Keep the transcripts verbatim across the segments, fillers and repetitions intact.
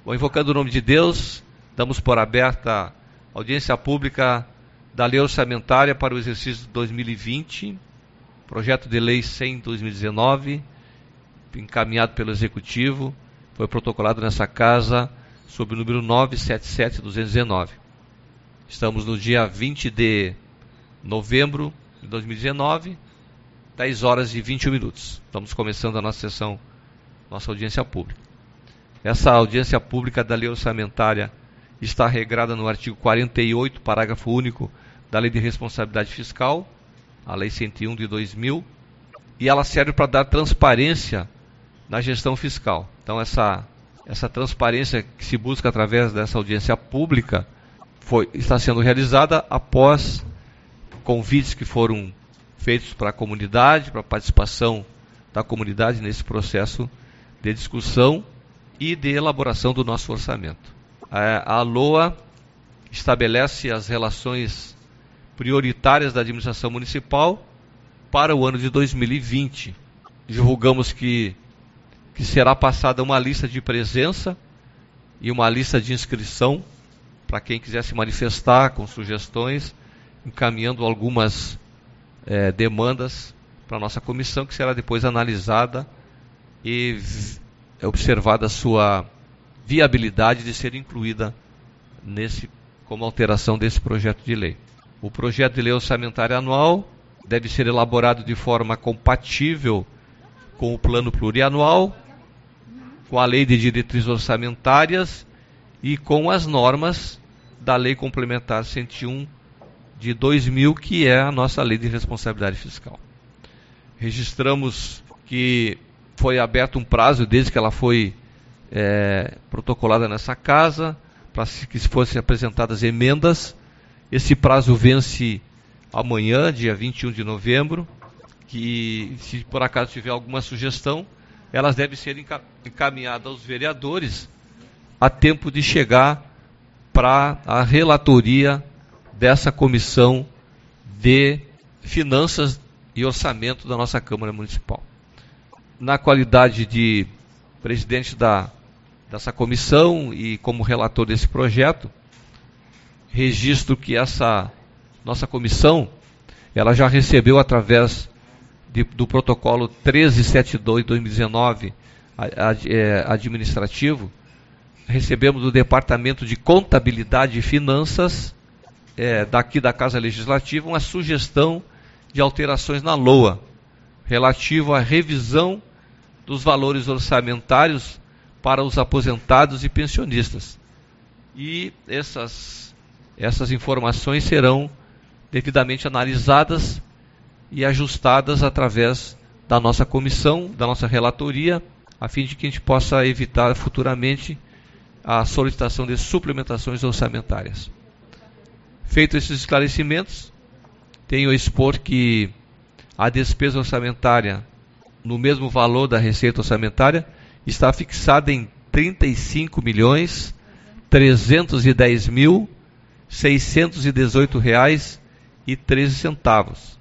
Bom, invocando o nome de Deus, damos por aberta a audiência pública da Lei Orçamentária para o exercício de dois mil e vinte, projeto de lei cem barra dois mil e dezenove, encaminhado pelo Executivo, foi protocolado nessa casa sob o número nove sete sete ponto duzentos e dezenove. Estamos no dia vinte de novembro de dois mil e dezenove, dez horas e vinte e um minutos. Estamos começando a nossa sessão, nossa audiência pública. Essa audiência pública da Lei Orçamentária está regrada no artigo quarenta e oito, parágrafo único da Lei de Responsabilidade Fiscal, a Lei cento e um de dois mil, e ela serve para dar transparência na gestão fiscal. Então, essa, essa transparência que se busca através dessa audiência pública foi, está sendo realizada após convites que foram feitos para a comunidade, para a participação da comunidade nesse processo de discussão e de elaboração do nosso orçamento. A, a LOA estabelece as relações prioritárias da administração municipal para o ano de dois mil e vinte. Divulgamos que, que será passada uma lista de presença e uma lista de inscrição para quem quiser se manifestar com sugestões, encaminhando algumas é, demandas para a nossa comissão, que será depois analisada e observada a sua viabilidade de ser incluída nesse, como alteração desse projeto de lei. O projeto de lei orçamentária anual deve ser elaborado de forma compatível com o plano plurianual, com a lei de diretrizes orçamentárias e com as normas da Lei Complementar cento e um de dois mil, que é a nossa Lei de Responsabilidade Fiscal. Registramos que foi aberto um prazo desde que ela foi é, protocolada nessa casa, para que fossem apresentadas emendas. Esse prazo vence amanhã, dia vinte e um de novembro, que se por acaso tiver alguma sugestão, elas devem ser encaminhadas aos vereadores a tempo de chegar para a relatoria dessa comissão de finanças e orçamento da nossa Câmara Municipal. Na qualidade de presidente da, dessa comissão e como relator desse projeto, registro que essa nossa comissão, ela já recebeu através de, do protocolo trezentos e setenta e dois de dois mil e dezenove, a, a, é, administrativo, recebemos do Departamento de Contabilidade e Finanças, é, daqui da Casa Legislativa, uma sugestão de alterações na LOA, relativo à revisão dos valores orçamentários para os aposentados e pensionistas. E essas, essas informações serão devidamente analisadas e ajustadas através da nossa comissão, da nossa relatoria, a fim de que a gente possa evitar futuramente a solicitação de suplementações orçamentárias. Feito esses esclarecimentos, tenho a expor que a despesa orçamentária, no mesmo valor da receita orçamentária, está fixada em trinta e cinco milhões trezentos e dez mil seiscentos e dezoito reais e treze centavos,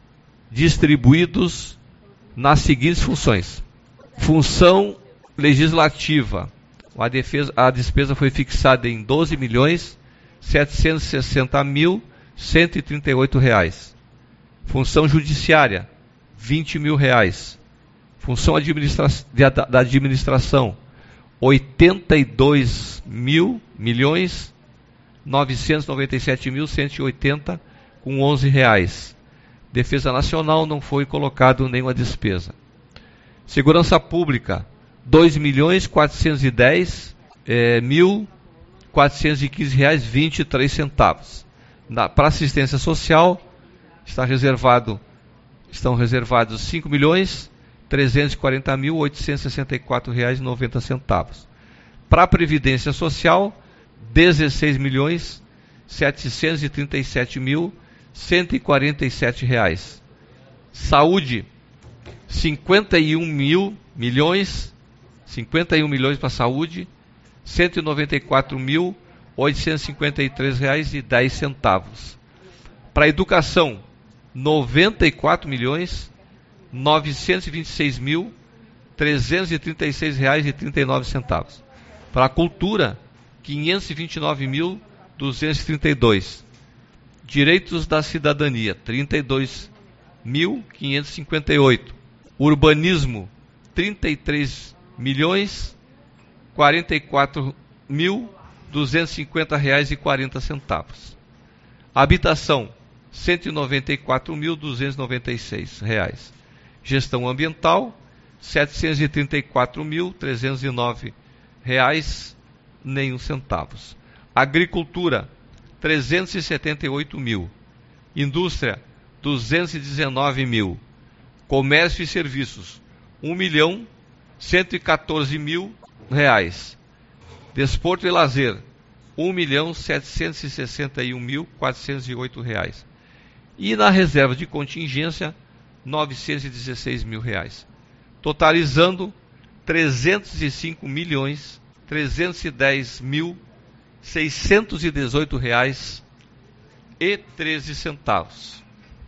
distribuídos nas seguintes funções. Função legislativa, a, defesa, a despesa foi fixada em doze milhões setecentos e sessenta mil cento e trinta e oito reais. Função judiciária, vinte mil reais. Função administra da administração, oitenta e dois mil milhões novecentos e noventa e sete mil cento e oitenta com onze reais. Defesa Nacional não foi colocado nenhuma despesa. Segurança Pública, dois milhões quatrocentos e dez mil quatrocentos e quinze reais e vinte e três centavos. Para assistência social está reservado, estão reservados cinco milhões trezentos e quarenta mil oitocentos e sessenta e quatro reais e noventa centavos. Para a Previdência Social, dezesseis milhões setecentos e trinta e sete mil cento e quarenta e sete reais. Saúde, cinquenta e um mil milhões, cinquenta e um milhões para a saúde, cento e noventa e quatro mil oitocentos e cinquenta e três reais e dez centavos. Para a educação, noventa e quatro milhões novecentos e vinte e seis mil trezentos e trinta e seis reais e trinta e nove centavos. Para a cultura, quinhentos e vinte e nove mil, duzentos e trinta e dois. Direitos da cidadania, trinta e dois mil, quinhentos e cinquenta e oito. Urbanismo, trinta e três milhões, quarenta e quatro mil, duzentos e cinquenta reais e quarenta centavos. Habitação, cento e noventa e quatro mil, duzentos e noventa e seis reais. Gestão ambiental, setecentos e trinta e quatro mil, trezentos e nove reais, nenhum centavos. Agricultura, trezentos e setenta e oito mil. Indústria, duzentos e dezenove mil. Comércio e serviços, um milhão, cento e quatorze mil reais. Desporto e lazer, um milhão, setecentos e sessenta e um mil, quatrocentos e oito reais. E na reserva de contingência, novecentos e dezesseis mil reais. Totalizando trezentos e cinco milhões, trezentos e dez mil, seiscentos e dezoito reais e treze centavos.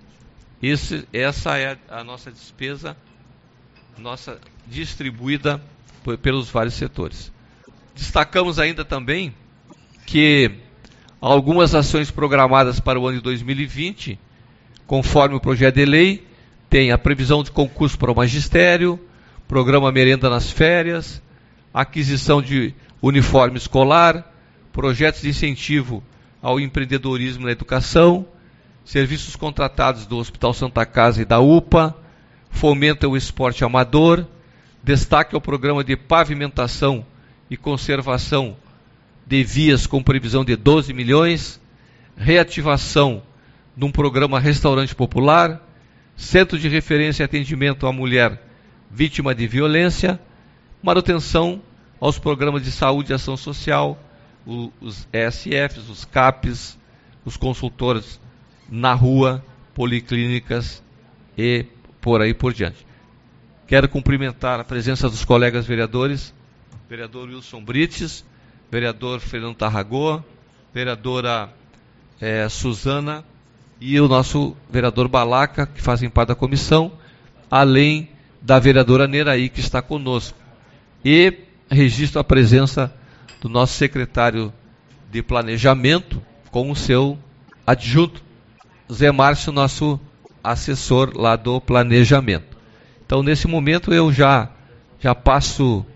Esse, essa é a nossa despesa, nossa distribuída por, pelos vários setores. Destacamos ainda também que algumas ações programadas para o ano de dois mil e vinte, conforme o projeto de lei, tem a previsão de concurso para o magistério, programa merenda nas férias, aquisição de uniforme escolar, projetos de incentivo ao empreendedorismo na educação, serviços contratados do Hospital Santa Casa e da U P A, fomenta o esporte amador, destaque ao programa de pavimentação e conservação de vias com previsão de doze milhões, reativação de um programa restaurante popular, centro de referência e atendimento à mulher vítima de violência, manutenção aos programas de saúde e ação social, os E S Fs, os C A Ps, os consultores na rua, policlínicas e por aí por diante. Quero cumprimentar a presença dos colegas vereadores, vereador Wilson Brites, vereador Fernando Tarragó, vereadora é, Suzana e o nosso vereador Balaca, que fazem parte da comissão, além da vereadora Neraí, que está conosco. E registro a presença do nosso secretário de Planejamento com o seu adjunto, Zé Márcio, nosso assessor lá do Planejamento. Então, nesse momento, eu já, já passo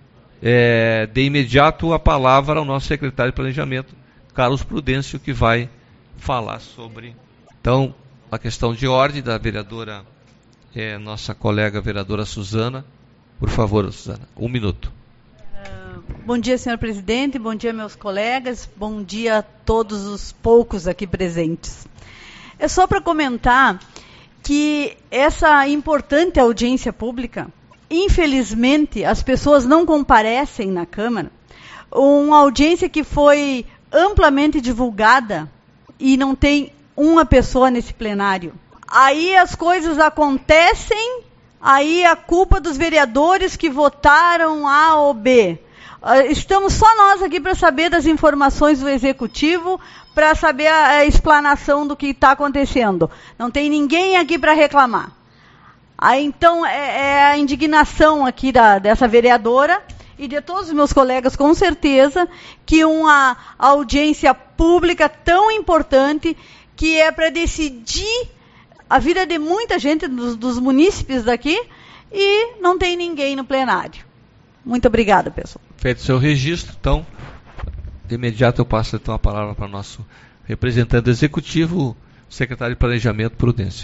é, de imediato a palavra ao nosso secretário de Planejamento, Carlos Prudêncio, que vai falar sobre, então, a questão de ordem da vereadora, é, nossa colega vereadora Suzana. Por favor, Suzana, um minuto. Uh, bom dia, senhor presidente, bom dia, meus colegas, bom dia a todos os poucos aqui presentes. É só para comentar que essa importante audiência pública, infelizmente, as pessoas não comparecem na Câmara. Uma audiência que foi amplamente divulgada e não tem uma pessoa nesse plenário. Aí as coisas acontecem, aí a culpa dos vereadores que votaram A ou B. Estamos só nós aqui para saber das informações do Executivo, para saber a, a explanação do que está acontecendo. Não tem ninguém aqui para reclamar. Aí, então, é, é a indignação aqui da, dessa vereadora e de todos os meus colegas, com certeza, que uma audiência pública tão importante, que é para decidir a vida de muita gente, dos, dos munícipes daqui, e não tem ninguém no plenário. Muito obrigada, pessoal. Feito o seu registro, então, de imediato eu passo então a palavra para o nosso representante executivo, o secretário de Planejamento, Prudêncio.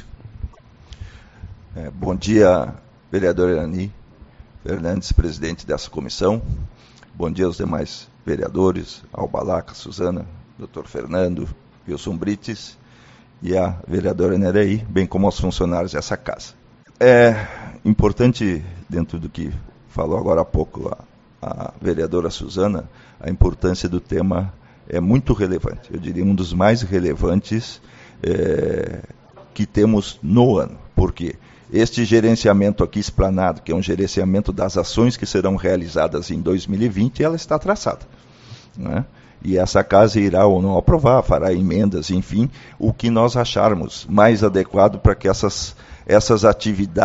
É, bom dia, vereador Irani Fernandes, presidente dessa comissão. Bom dia aos demais vereadores, ao Balaca, Suzana, doutor Fernando, Wilson Brites e a vereadora Neraí, bem como aos funcionários dessa casa. É importante, dentro do que falou agora há pouco a, a vereadora Suzana, a importância do tema é muito relevante. Eu diria um dos mais relevantes é, que temos no ano. Por quê? Este gerenciamento aqui explanado, que é um gerenciamento das ações que serão realizadas em dois mil e vinte, ela está traçada, né? E essa casa irá ou não aprovar, fará emendas, enfim, o que nós acharmos mais adequado para que essas, essas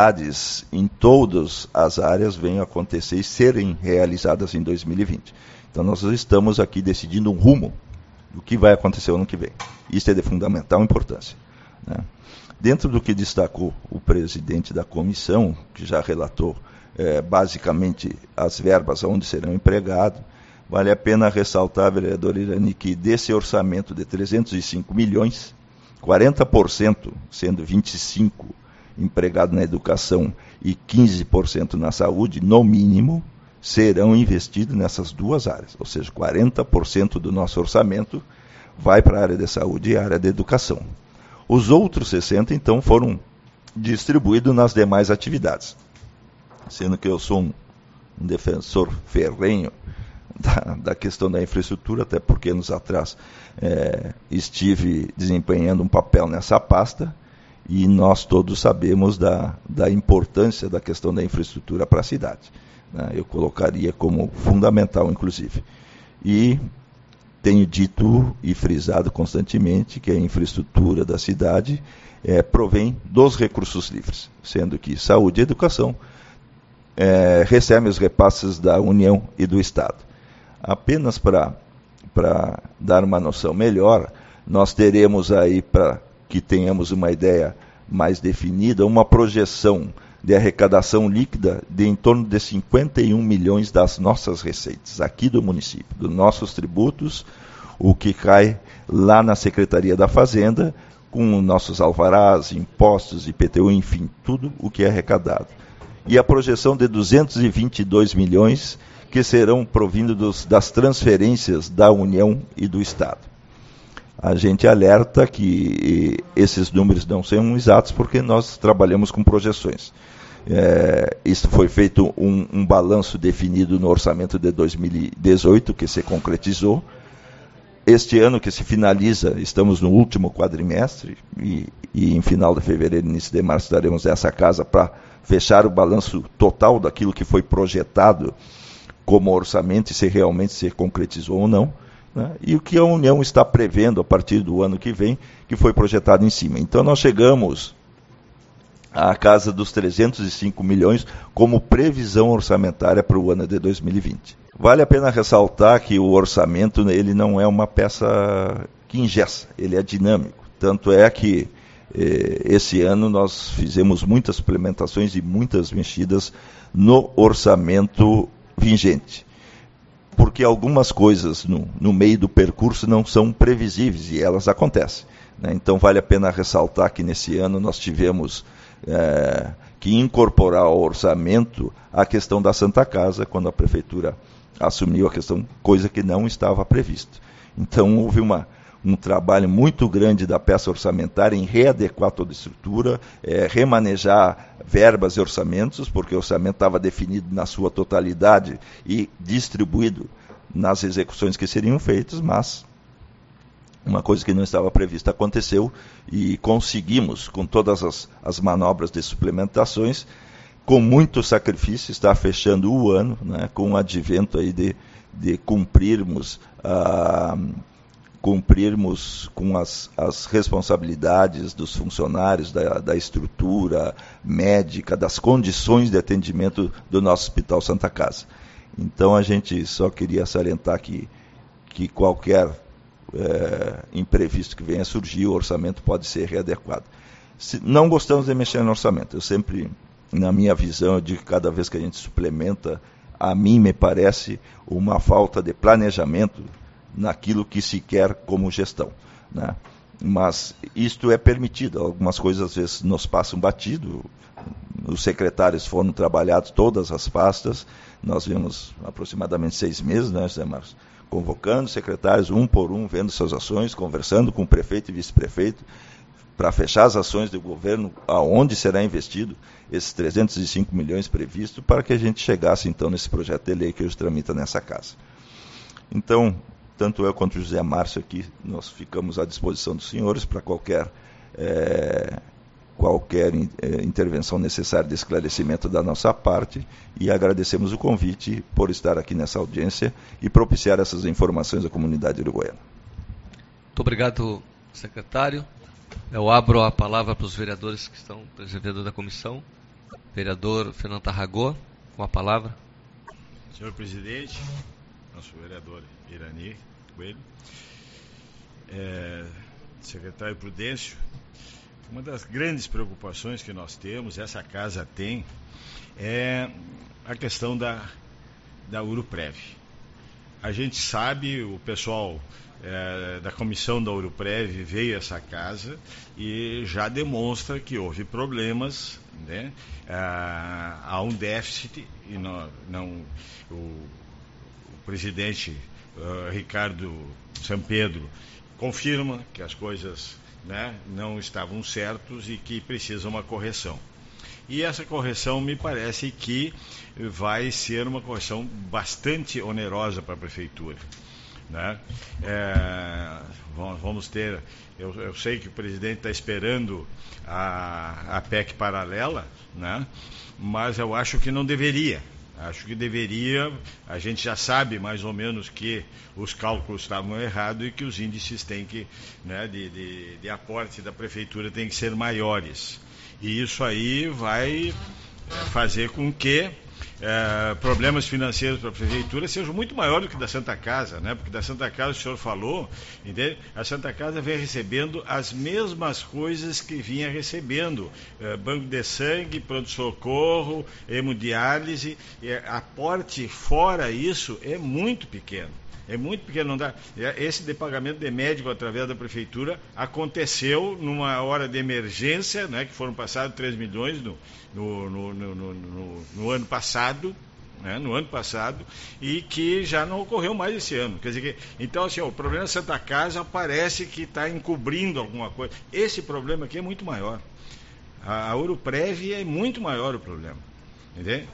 atividades em todas as áreas venham a acontecer e serem realizadas em dois mil e vinte. Então nós estamos aqui decidindo um rumo do que vai acontecer no ano que vem. Isso é de fundamental importância, né? Dentro do que destacou o presidente da comissão, que já relatou é, basicamente as verbas onde serão empregados, vale a pena ressaltar, vereador Irani, que desse orçamento de trezentos e cinco milhões, quarenta por cento, sendo vinte e cinco por cento empregado na educação e quinze por cento na saúde, no mínimo, serão investidos nessas duas áreas. Ou seja, quarenta por cento do nosso orçamento vai para a área de saúde e a área de educação. Os outros sessenta por cento, então, foram distribuídos nas demais atividades. Sendo que eu sou um, um defensor ferrenho da, da questão da infraestrutura, até porque anos atrás é, estive desempenhando um papel nessa pasta, e nós todos sabemos da, da importância da questão da infraestrutura para a cidade, né? Eu colocaria como fundamental, inclusive. E tenho dito e frisado constantemente que a infraestrutura da cidade é, provém dos recursos livres, sendo que saúde e educação é, recebem os repasses da União e do Estado. Apenas para para dar uma noção melhor, nós teremos aí, para que tenhamos uma ideia mais definida, uma projeção de arrecadação líquida de em torno de cinquenta e um milhões das nossas receitas, aqui do município, dos nossos tributos, o que cai lá na Secretaria da Fazenda, com nossos alvarás, impostos, I P T U, enfim, tudo o que é arrecadado. E a projeção de duzentos e vinte e dois milhões que serão provindos das transferências da União e do Estado. A gente alerta que esses números não são exatos porque nós trabalhamos com projeções. É, isso foi feito um, um balanço definido no orçamento de dois mil e dezoito, que se concretizou. Este ano que se finaliza, estamos no último quadrimestre, e, e em final de fevereiro, início de março, estaremos nessa casa para fechar o balanço total daquilo que foi projetado como orçamento e se realmente se concretizou ou não, né? E o que a União está prevendo a partir do ano que vem, que foi projetado em cima. Então nós chegamos à casa dos trezentos e cinco milhões como previsão orçamentária para o ano de dois mil e vinte. Vale a pena ressaltar que o orçamento ele não é uma peça que engessa, ele é dinâmico. Tanto é que eh, esse ano nós fizemos muitas suplementações e muitas mexidas no orçamento vigente, porque algumas coisas no, no meio do percurso não são previsíveis e elas acontecem, né? Então vale a pena ressaltar que nesse ano nós tivemos é, que incorporar ao orçamento a questão da Santa Casa, quando a Prefeitura assumiu a questão, coisa que não estava prevista. Então houve uma, um trabalho muito grande da peça orçamentária em readequar toda a estrutura, é, remanejar verbas e orçamentos, porque o orçamento estava definido na sua totalidade e distribuído nas execuções que seriam feitas, mas uma coisa que não estava prevista aconteceu e conseguimos, com todas as, as manobras de suplementações, com muito sacrifício, estar fechando o ano, né, com o advento aí de, de cumprirmos, ah, cumprirmos com as, as responsabilidades dos funcionários, da, da estrutura médica, das condições de atendimento do nosso Hospital Santa Casa. Então a gente só queria salientar que, que qualquer é, imprevisto que venha a surgir, o orçamento pode ser readequado. Se, não gostamos de mexer no orçamento. Eu sempre, na minha visão, eu digo que cada vez que a gente suplementa, a mim me parece uma falta de planejamento naquilo que se quer como gestão, né? Mas isto é permitido. Algumas coisas às vezes nos passam batido. Os secretários foram trabalhados, todas as pastas. Nós vimos aproximadamente seis meses, né, José Marcos? Convocando secretários um por um, vendo suas ações, conversando com o prefeito e vice-prefeito, para fechar as ações do governo, aonde será investido esses trezentos e cinco milhões previstos, para que a gente chegasse então nesse projeto de lei que hoje tramita nessa casa. Então, tanto eu quanto o José Márcio aqui, nós ficamos à disposição dos senhores para qualquer, é, qualquer é, intervenção necessária de esclarecimento da nossa parte, e agradecemos o convite por estar aqui nessa audiência e propiciar essas informações à comunidade uruguaiana. Muito obrigado, secretário. Eu abro a palavra para os vereadores que estão presidente da comissão. Vereador Fernando Tarragó, com a palavra. Senhor presidente, nosso vereador Irani Coelho, é, secretário Prudêncio. Uma das grandes preocupações que nós temos, essa casa tem, é a questão da, da Uruprev. A gente sabe, o pessoal é, da comissão da Uruprev veio a essa casa e já demonstra que houve problemas, né? Ah, há um déficit e não, não o, o presidente uh, Ricardo Sampedro confirma que as coisas, né, não estavam certos e que precisa uma correção. E essa correção me parece que vai ser uma correção bastante onerosa para a prefeitura, né? É, vamos ter, eu, eu sei que o presidente está esperando a, a P E C paralela, né? Mas eu acho que não deveria. Acho que deveria, a gente já sabe mais ou menos que os cálculos estavam errados e que os índices têm que, né, de, de, de aporte da prefeitura têm que ser maiores. E isso aí vai é, fazer com que é, problemas financeiros para a prefeitura sejam muito maiores do que da Santa Casa, né? Porque da Santa Casa, o senhor falou, entende? A Santa Casa vem recebendo as mesmas coisas que vinha recebendo, é, banco de sangue, pronto-socorro, hemodiálise, é, aporte fora isso é muito pequeno. É muito pequeno, não dá. Esse de pagamento de médico através da prefeitura aconteceu numa hora de emergência, né, que foram passados três milhões no, no, no, no, no, no ano passado, né, no ano passado, e que já não ocorreu mais esse ano. Quer dizer que, então, assim, ó, o problema da Santa Casa parece que está encobrindo alguma coisa. Esse problema aqui é muito maior. A, a Uruprev é muito maior o problema. Entende?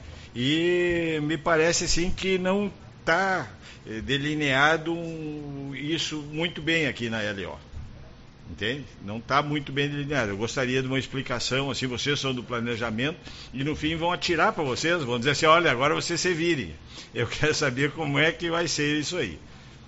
E me parece assim que não está delineado isso muito bem aqui na L O. Entende? Não está muito bem delineado. Eu gostaria de uma explicação, assim, vocês são do planejamento e no fim vão atirar para vocês, vão dizer assim, olha, agora você se vire. Eu quero saber como é que vai ser isso aí.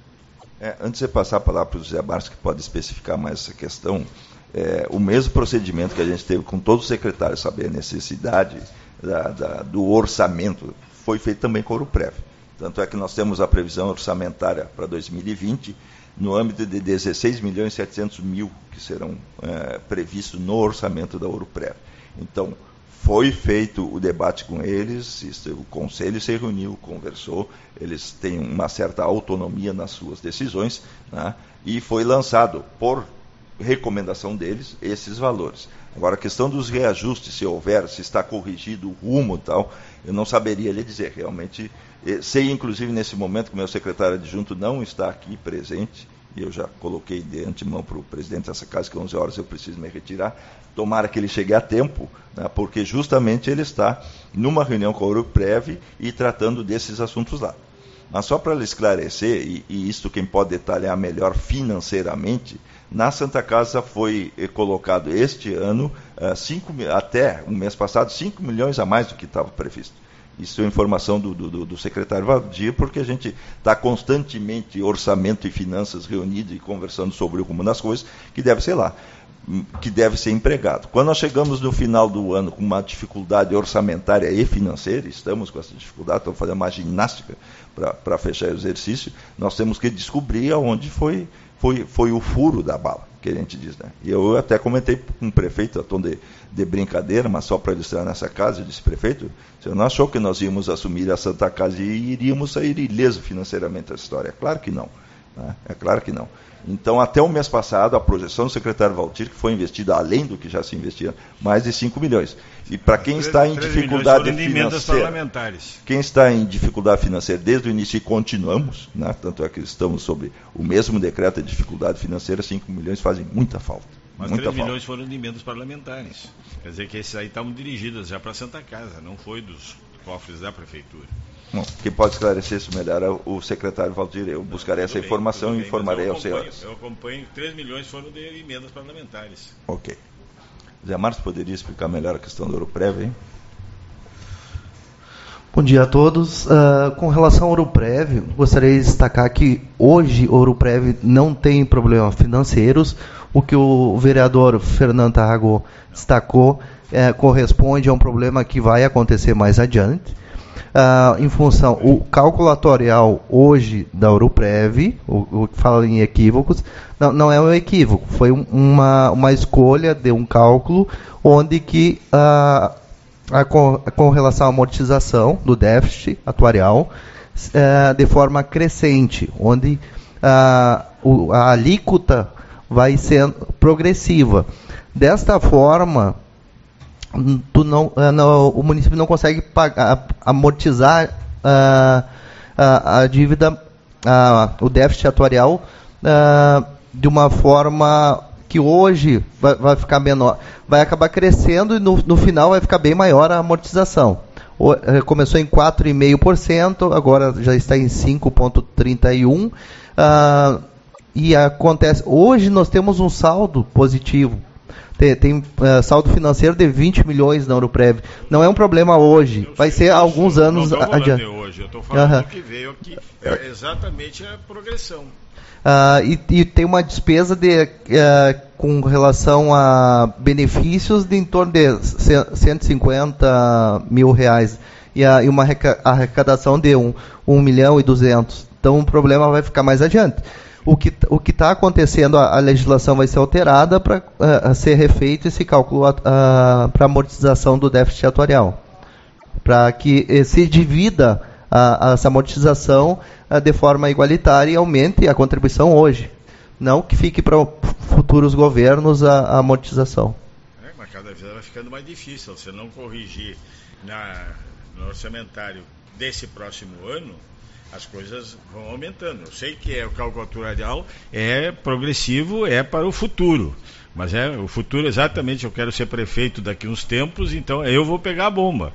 É, antes de passar a palavra para o José Barros, que pode especificar mais essa questão, é, o mesmo procedimento que a gente teve com todos os secretários, saber a necessidade da, da, do orçamento, foi feito também com a Uruprev. Tanto é que nós temos a previsão orçamentária para dois mil e vinte no âmbito de dezesseis milhões e setecentos mil que serão é, previstos no orçamento da Uruprev. Então, foi feito o debate com eles, o conselho se reuniu, conversou, eles têm uma certa autonomia nas suas decisões, né, e foi lançado, por recomendação deles, esses valores. Agora, a questão dos reajustes, se houver, se está corrigido o rumo e tal, eu não saberia lhe dizer. Realmente, sei, inclusive, nesse momento que o meu secretário adjunto não está aqui presente, e eu já coloquei de antemão para o presidente dessa casa que onze horas eu preciso me retirar, tomara que ele chegue a tempo, né, porque justamente ele está numa reunião com a Uruprev e tratando desses assuntos lá. Mas só para lhe esclarecer, e, e isto quem pode detalhar melhor financeiramente, na Santa Casa foi colocado este ano, uh, cinco, até o mês passado, cinco milhões a mais do que estava previsto. Isso é informação do, do, do secretário Valdir, porque a gente está constantemente orçamento e finanças reunidos e conversando sobre o rumo das coisas, que deve ser lá, que deve ser empregado. Quando nós chegamos no final do ano com uma dificuldade orçamentária e financeira, estamos com essa dificuldade, estamos fazendo uma ginástica para fechar o exercício, nós temos que descobrir aonde foi, foi, foi o furo da bala, que a gente diz, né? E eu até comentei com o prefeito, a tom de, de brincadeira, mas só para ilustrar nessa casa, eu disse, prefeito, você não achou que nós íamos assumir a Santa Casa e iríamos sair ileso financeiramente da história? É claro que não, né? É claro que não. Então, até o mês passado, a projeção do secretário Valdir, que foi investida, além do que já se investia, mais de cinco milhões. E para quem está em dificuldade financeira, quem está em dificuldade financeira desde o início e continuamos, né, tanto é que estamos sob o mesmo decreto de dificuldade financeira, cinco milhões fazem muita falta. Mas muita três falta. milhões foram de emendas parlamentares. Quer dizer que esses aí estavam dirigidos já para a Santa Casa, não foi dos cofres da prefeitura. Bom, quem pode esclarecer isso melhor é o secretário Valdir. Eu buscarei essa bem, informação bem, e informarei aos senhores. Eu acompanho, três milhões foram de emendas parlamentares. Ok. Zé Marcos poderia explicar melhor a questão do Uruprev, hein? Bom dia a todos. Uh, com relação ao Uruprev, gostaria de destacar que hoje o Uruprev não tem problemas financeiros. O que o vereador Fernando Tarragó destacou é, corresponde a um problema que vai acontecer mais adiante. ah, em função, o cálculo atuarial hoje da Uruprev, o, o que fala em equívocos, não, não é um equívoco, foi um, uma, uma escolha de um cálculo onde que ah, a, com, com relação à amortização do déficit atuarial, ah, de forma crescente, onde ah, o, a alíquota vai sendo progressiva. Desta forma, tu não, não, o município não consegue pagar, amortizar uh, a, a dívida, uh, o déficit atuarial, uh, de uma forma que hoje vai, vai ficar menor, vai acabar crescendo e no, no final vai ficar bem maior a amortização. O, uh, começou em quatro vírgula cinco por cento, agora já está em cinco vírgula trinta e um por cento, uh, e acontece, hoje nós temos um saldo positivo. Tem, tem uh, saldo financeiro de vinte milhões na Uruprev. Não é um problema hoje. Eu vai ser alguns não, anos não adiante. Hoje. Eu estou falando uh-huh. do que veio aqui. É exatamente a progressão. Uh, e, e tem uma despesa de, uh, com relação a benefícios de em torno de cento e cinquenta mil reais. E, a, e uma arrecadação de um, um milhão e duzentos. Então o problema vai ficar mais adiante. O que o que está acontecendo, a, a legislação vai ser alterada para uh, ser refeito esse cálculo uh, para amortização do déficit atuarial, para que uh, se divida uh, essa amortização uh, de forma igualitária e aumente a contribuição hoje, não que fique para futuros governos a, a amortização. É, mas cada vez vai ficando mais difícil, se não corrigir na, no orçamentário desse próximo ano, as coisas vão aumentando. Eu sei que é, o cálculo atuarial é progressivo, é para o futuro. Mas é o futuro exatamente, eu quero ser prefeito daqui uns tempos, então eu vou pegar a bomba.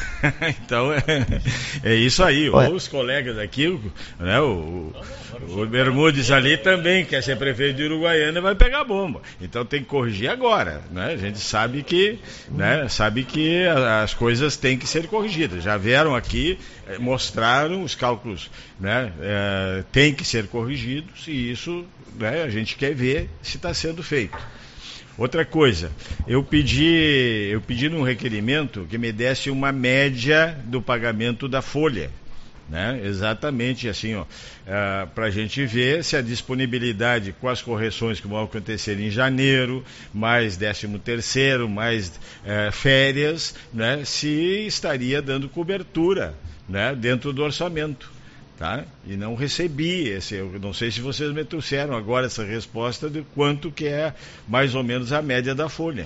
Então é, é isso aí. Ou os colegas aqui, né, o, o Bermudes ali também quer ser prefeito de Uruguaiana e vai pegar a bomba. Então tem que corrigir agora. Né? A gente sabe que, né, sabe que as coisas têm que ser corrigidas. Já vieram aqui, mostraram os cálculos, né, é, têm que ser corrigidos e isso, né, a gente quer ver se está sendo feito. Outra coisa, eu pedi, eu pedi num requerimento que me desse uma média do pagamento da folha, né? Exatamente assim, ó, uh, para a gente ver se a disponibilidade com as correções que vão acontecer em janeiro, mais décimo terceiro, mais uh, férias, né? Se estaria dando cobertura, né? Dentro do orçamento. Tá? E não recebi esse, eu não sei se vocês me trouxeram agora essa resposta de quanto que é mais ou menos a média da folha.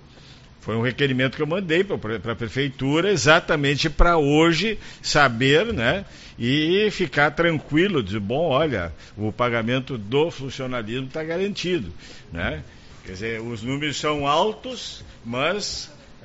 Foi um requerimento que eu mandei para a prefeitura exatamente para hoje saber, né, e ficar tranquilo, dizer, bom, olha, o pagamento do funcionalismo está garantido, né? Quer dizer, os números são altos, mas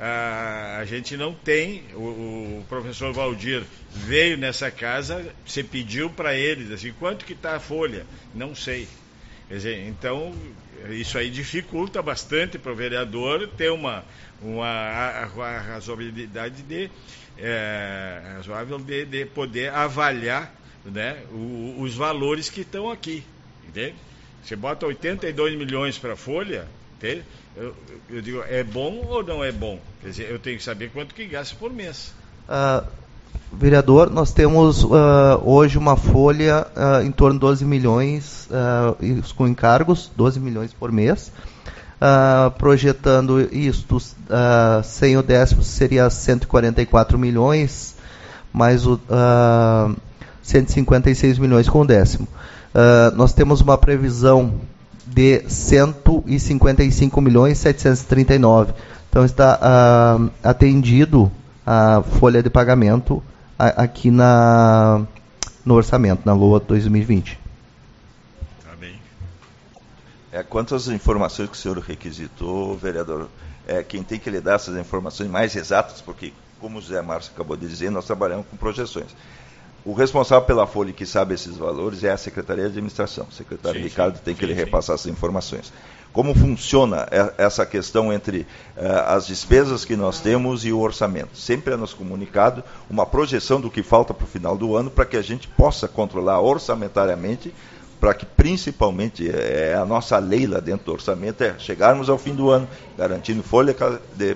a, a gente não tem, o, o professor Valdir veio nessa casa, você pediu para eles, assim, quanto que está a folha? Não sei. Quer dizer, então, isso aí dificulta bastante para o vereador ter uma, uma a, a razoabilidade de, é, razoável de, de poder avaliar, né, o, os valores que estão aqui. Entende? Você bota oitenta e dois milhões para a folha, entende? Eu, eu digo, é bom ou não é bom? Quer dizer, eu tenho que saber quanto que gasta por mês. Uh, vereador, nós temos uh, hoje uma folha uh, em torno de doze milhões uh, com encargos, doze milhões por mês. Uh, projetando isto, uh, sem o décimo seria cento e quarenta e quatro milhões, mais o uh, cento e cinquenta e seis milhões com o décimo. Uh, nós temos uma previsão de cento e cinquenta e cinco milhões setecentos e trinta e nove. Então está uh, atendido a folha de pagamento a, aqui na, no orçamento, na L O A dois mil e vinte. Tá bem. É, quanto às informações que o senhor requisitou, vereador, é, quem tem que lhe dar essas informações mais exatas, porque, como o José Márcio acabou de dizer, nós trabalhamos com projeções. O responsável pela folha que sabe esses valores é a Secretaria de Administração. O secretário sim, Ricardo sim, tem que sim, lhe repassar sim. essas informações. Como funciona essa questão entre uh, as despesas que nós temos e o orçamento? Sempre é nos comunicado uma projeção do que falta para o final do ano para que a gente possa controlar orçamentariamente, para que principalmente é a nossa lei lá dentro do orçamento, é chegarmos ao fim do ano garantindo folha de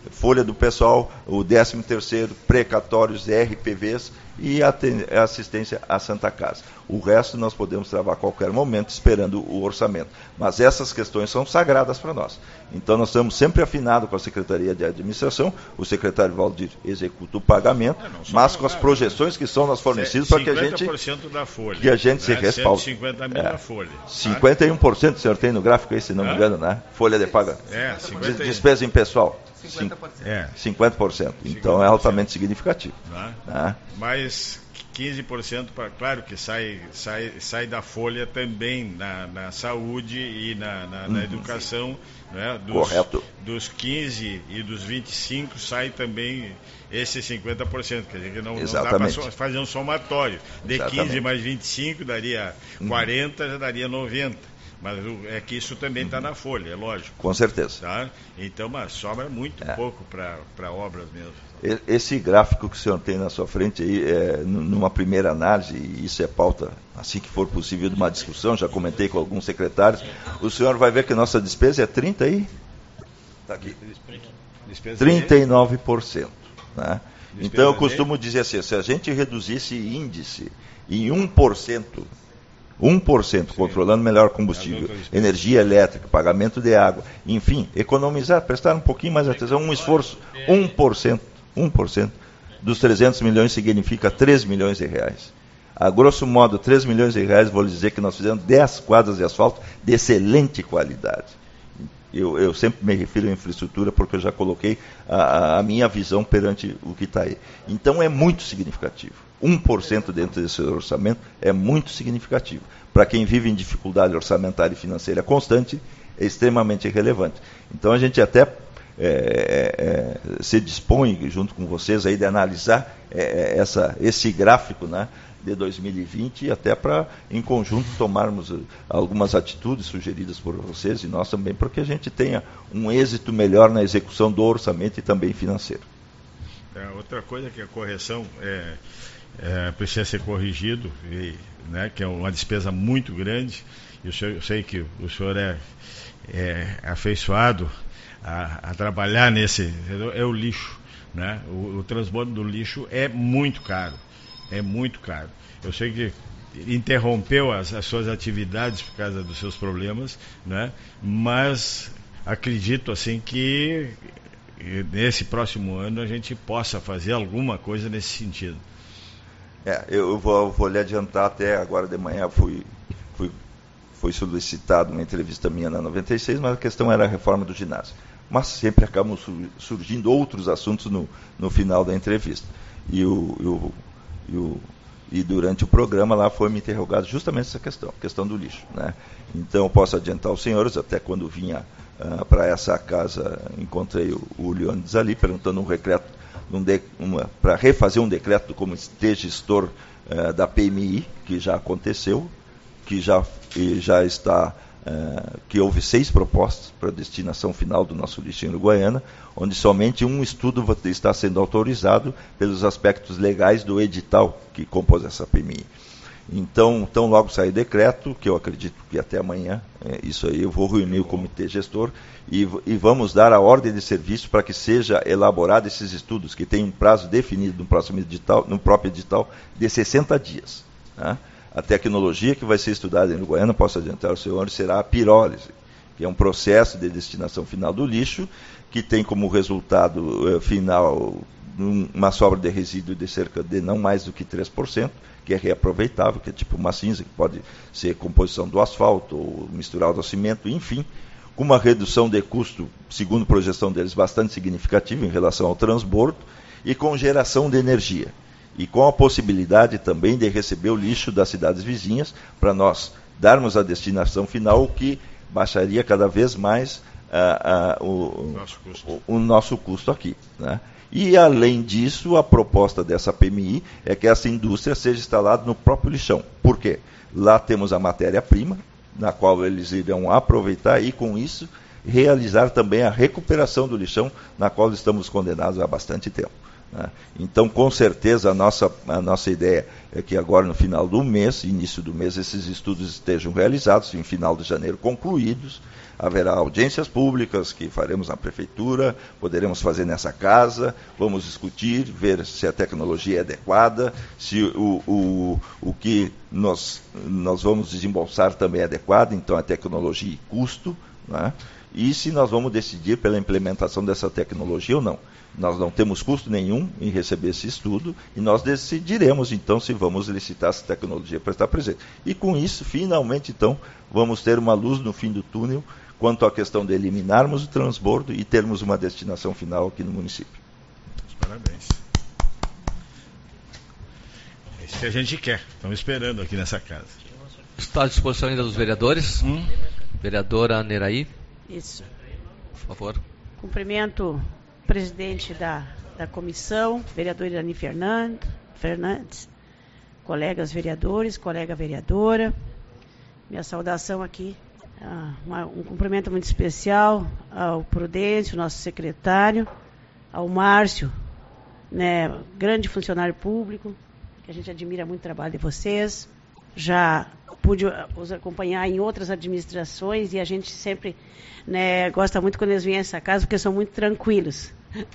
folha do pessoal, o décimo terceiro, precatórios, R P Vs e a assistência à Santa Casa. O resto nós podemos travar a qualquer momento esperando o orçamento. Mas essas questões são sagradas para nós. Então nós estamos sempre afinados com a Secretaria de Administração, o secretário Valdir executa o pagamento, é, mas com as projeções que são nós fornecidas para que a gente, da folha, que a gente né? se respalde. cento e cinquenta mil é. da folha. cinquenta e um por cento o senhor tem no gráfico aí, se não me engano, né? Folha de paga. É, cinquenta... Despesa em pessoal. cinquenta por cento. É. cinquenta por cento. Então é altamente significativo. Né? Né? Mas quinze por cento, pra, claro que sai, sai, sai da folha também na, na saúde e na, na, na educação. Né? Dos, Correto. Dos quinze e dos vinte e cinco sai também esses cinquenta por cento. Quer dizer, que não, não dá para fazer um somatório. De Exatamente. quinze mais vinte e cinco daria quarenta, uhum. já daria noventa. Mas é que isso também está na folha, é lógico. Com certeza. Tá? Então, mas sobra muito é. pouco para obras mesmo. Esse gráfico que o senhor tem na sua frente aí, é, numa primeira análise, e isso é pauta, assim que for possível, de uma discussão, já comentei com alguns secretários, o senhor vai ver que nossa despesa é trinta e... Está aqui. trinta e nove por cento. Né? Então eu costumo dizer assim, se a gente reduzisse índice em um por cento, um por cento, Sim. controlando melhor combustível, energia elétrica, pagamento de água, enfim, economizar, prestar um pouquinho mais atenção, um esforço, um por cento, um por cento dos trezentos milhões significa três milhões de reais. A grosso modo, três milhões de reais, vou lhe dizer que nós fizemos dez quadras de asfalto de excelente qualidade. Eu, eu sempre me refiro à infraestrutura porque eu já coloquei a, a minha visão perante o que está aí. Então é muito significativo. um por cento dentro desse orçamento é muito significativo. Para quem vive em dificuldade orçamentária e financeira constante, é extremamente relevante. Então a gente até é, é, se dispõe, junto com vocês, aí, de analisar é, essa, esse gráfico, né, de dois mil e vinte, até para, em conjunto, tomarmos algumas atitudes sugeridas por vocês e nós também, para que a gente tenha um êxito melhor na execução do orçamento e também financeiro. É, outra coisa que a correção é, é, precisa ser corrigido, e, né, que é uma despesa muito grande, e eu sei, eu sei que o senhor é, é afeiçoado a, a trabalhar nesse, é o lixo, né? O, o transbordo do lixo é muito caro. É muito caro. Eu sei que interrompeu as, as suas atividades por causa dos seus problemas, né? Mas acredito assim que nesse próximo ano a gente possa fazer alguma coisa nesse sentido. É, eu vou, vou lhe adiantar, até agora de manhã fui, fui, foi solicitado uma entrevista minha na noventa e seis, mas a questão era a reforma do ginásio. Mas sempre acabam surgindo outros assuntos no, no final da entrevista. E o... o E, o, e durante o programa lá foi me interrogado justamente essa questão, a questão do lixo. Né? Então eu posso adiantar aos senhores, até quando vinha uh, para essa casa, encontrei o, o Leônidas ali, perguntando um decreto, um de, para refazer um decreto do comitê gestor uh, da P M I, que já aconteceu, que já, e já está... Uh, que houve seis propostas para a destinação final do nosso lixo em Uruguaiana, onde somente um estudo está sendo autorizado pelos aspectos legais do edital que compôs essa P M I. Então, tão logo sair decreto, que eu acredito que até amanhã, é, isso aí eu vou reunir o comitê gestor e, e vamos dar a ordem de serviço para que seja elaborado esses estudos, que tem um prazo definido no, próximo edital, no próprio edital de sessenta dias. Né? A tecnologia que vai ser estudada em Uruguaiana, posso adiantar aos senhores, será a pirólise, que é um processo de destinação final do lixo, que tem como resultado uh, final um, uma sobra de resíduo de cerca de não mais do que três por cento, que é reaproveitável, que é tipo uma cinza, que pode ser composição do asfalto, ou misturado ao cimento, enfim, com uma redução de custo, segundo projeção deles, bastante significativa em relação ao transbordo, e com geração de energia. E com a possibilidade também de receber o lixo das cidades vizinhas, para nós darmos a destinação final, o que baixaria cada vez mais uh, uh, o, nosso o, o nosso custo aqui. Né? E, além disso, a proposta dessa P M I é que essa indústria seja instalada no próprio lixão. Por quê? Lá temos a matéria-prima, na qual eles irão aproveitar e, com isso, realizar também a recuperação do lixão, na qual estamos condenados há bastante tempo. Né? Então, com certeza, a nossa, a nossa ideia é que agora, no final do mês, início do mês, esses estudos estejam realizados, em final de janeiro concluídos. Haverá audiências públicas que faremos na prefeitura, poderemos fazer nessa casa, vamos discutir, ver se a tecnologia é adequada, se o, o, o que nós, nós vamos desembolsar também é adequado, então a tecnologia e custo, né? E se nós vamos decidir pela implementação dessa tecnologia ou não. Nós não temos custo nenhum em receber esse estudo e nós decidiremos, então, se vamos licitar essa tecnologia para estar presente. E com isso, finalmente, então, vamos ter uma luz no fim do túnel quanto à questão de eliminarmos o transbordo e termos uma destinação final aqui no município. Parabéns. É isso que a gente quer. Estamos esperando aqui nessa casa. Está à disposição ainda dos vereadores. Hum? Vereadora Neraí. Isso. Por favor. Cumprimento o presidente da, da comissão, vereador Irani Fernandes, Fernandes, colegas vereadores, colega vereadora. Minha saudação aqui. Uh, uma, um cumprimento muito especial ao Prudêncio, nosso secretário, ao Márcio, né, grande funcionário público, que a gente admira muito o trabalho de vocês. Já pude os acompanhar em outras administrações e a gente sempre, né, gosta muito quando eles vêm a essa casa, porque são muito tranquilos.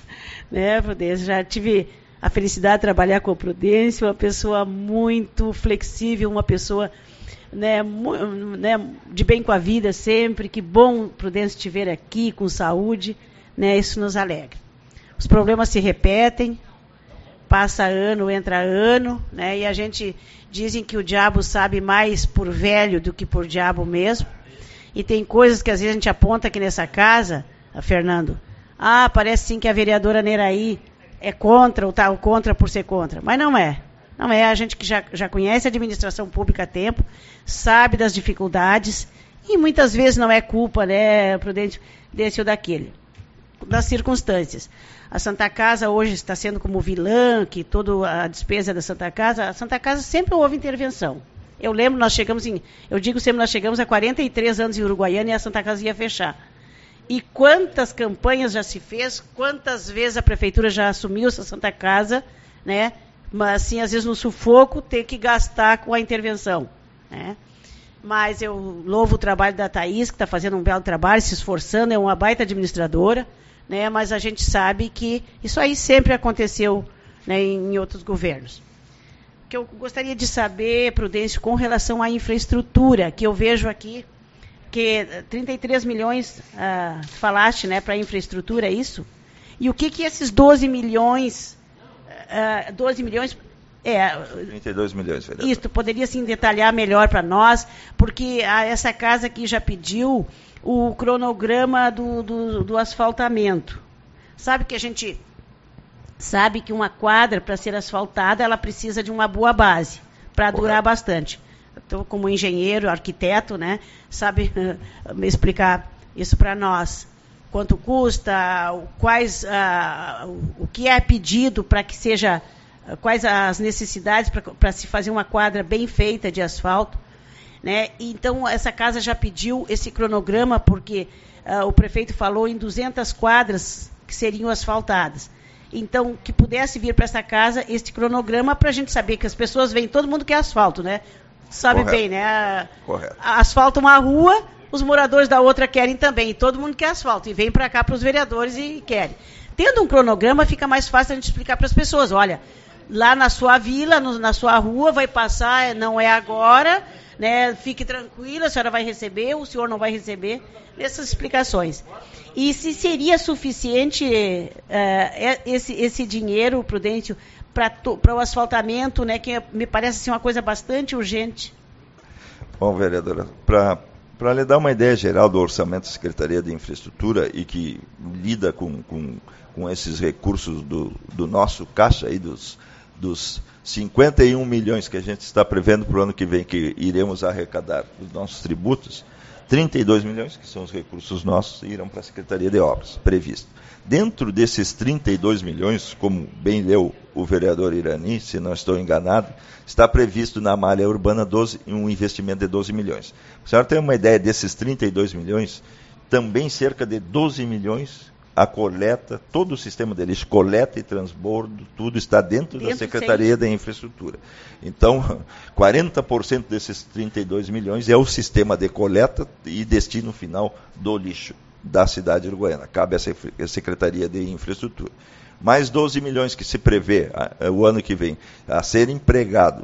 Né, Prudêncio? Já tive a felicidade de trabalhar com o Prudêncio, uma pessoa muito flexível, uma pessoa... Né, né, de bem com a vida sempre, que bom, Prudêncio, te ver aqui com saúde, né, isso nos alegra. Os problemas se repetem, passa ano, entra ano, né, e a gente, dizem que o diabo sabe mais por velho do que por diabo mesmo, e tem coisas que às vezes a gente aponta aqui nessa casa, Fernando, ah, parece sim que a vereadora Neraí é contra, ou tá contra por ser contra, mas não é. Não é, a gente que já, já conhece a administração pública há tempo, sabe das dificuldades, e muitas vezes não é culpa, né, Prudente, desse ou daquele, das circunstâncias. A Santa Casa hoje está sendo como vilã, que toda a despesa da Santa Casa, a Santa Casa sempre houve intervenção. Eu lembro, nós chegamos em, eu digo sempre, nós chegamos a quarenta e três anos em Uruguaiana e a Santa Casa ia fechar. E quantas campanhas já se fez, quantas vezes a prefeitura já assumiu essa Santa Casa, né, mas, assim, às vezes no sufoco, ter que gastar com a intervenção. Né? Mas eu louvo o trabalho da Thaís, que está fazendo um belo trabalho, se esforçando, é uma baita administradora, né? Mas a gente sabe que isso aí sempre aconteceu, né, em outros governos. O que eu gostaria de saber, Prudêncio, com relação à infraestrutura, que eu vejo aqui, que trinta e três milhões, ah, falaste, né, para a infraestrutura, é isso? E o que que esses doze milhões... Uh, doze milhões... É, trinta e dois milhões, vereador. Isso, poderia sim detalhar melhor para nós, porque a, essa casa aqui já pediu o cronograma do, do, do asfaltamento. Sabe que a gente sabe que uma quadra, para ser asfaltada, ela precisa de uma boa base, para durar bastante. Então, como engenheiro, arquiteto, né, sabe uh, me explicar isso para nós. Quanto custa, quais, uh, o, o que é pedido para que seja, uh, quais as necessidades para se fazer uma quadra bem feita de asfalto. Né? Então, essa casa já pediu esse cronograma, porque uh, o prefeito falou em duzentas quadras que seriam asfaltadas. Então, que pudesse vir para essa casa este cronograma para a gente saber que as pessoas vêm, todo mundo quer asfalto, né? Sabe Correto. bem, né? A, Correto. A, asfalta uma rua... Os moradores da outra querem também, e todo mundo quer asfalto, e vem para cá para os vereadores e querem. Tendo um cronograma, fica mais fácil a gente explicar para as pessoas, olha, lá na sua vila, no, na sua rua, vai passar, não é agora, né, fique tranquila, a senhora vai receber, o senhor não vai receber, essas explicações. E se seria suficiente uh, esse, esse dinheiro, Prudêncio, para o asfaltamento, né, que me parece assim, uma coisa bastante urgente. Bom, vereadora, para... Para lhe dar uma ideia geral do orçamento da Secretaria de Infraestrutura e que lida com, com, com esses recursos do, do nosso caixa, aí dos, dos cinquenta e um milhões que a gente está prevendo para o ano que vem, que iremos arrecadar dos nossos tributos, trinta e dois milhões, que são os recursos nossos, irão para a Secretaria de Obras, previsto. Dentro desses trinta e dois milhões, como bem leu o vereador Irani, se não estou enganado, está previsto na malha urbana doze, um investimento de doze milhões. A senhora tem uma ideia desses trinta e dois milhões, também cerca de doze milhões a coleta, todo o sistema de lixo, coleta e transbordo, tudo está dentro, dentro da Secretaria de Infraestrutura. Então, quarenta por cento desses trinta e dois milhões é o sistema de coleta e destino final do lixo da cidade de Uruguaiana. Cabe à Secretaria de Infraestrutura. Mais doze milhões que se prevê uh, o ano que vem a ser empregado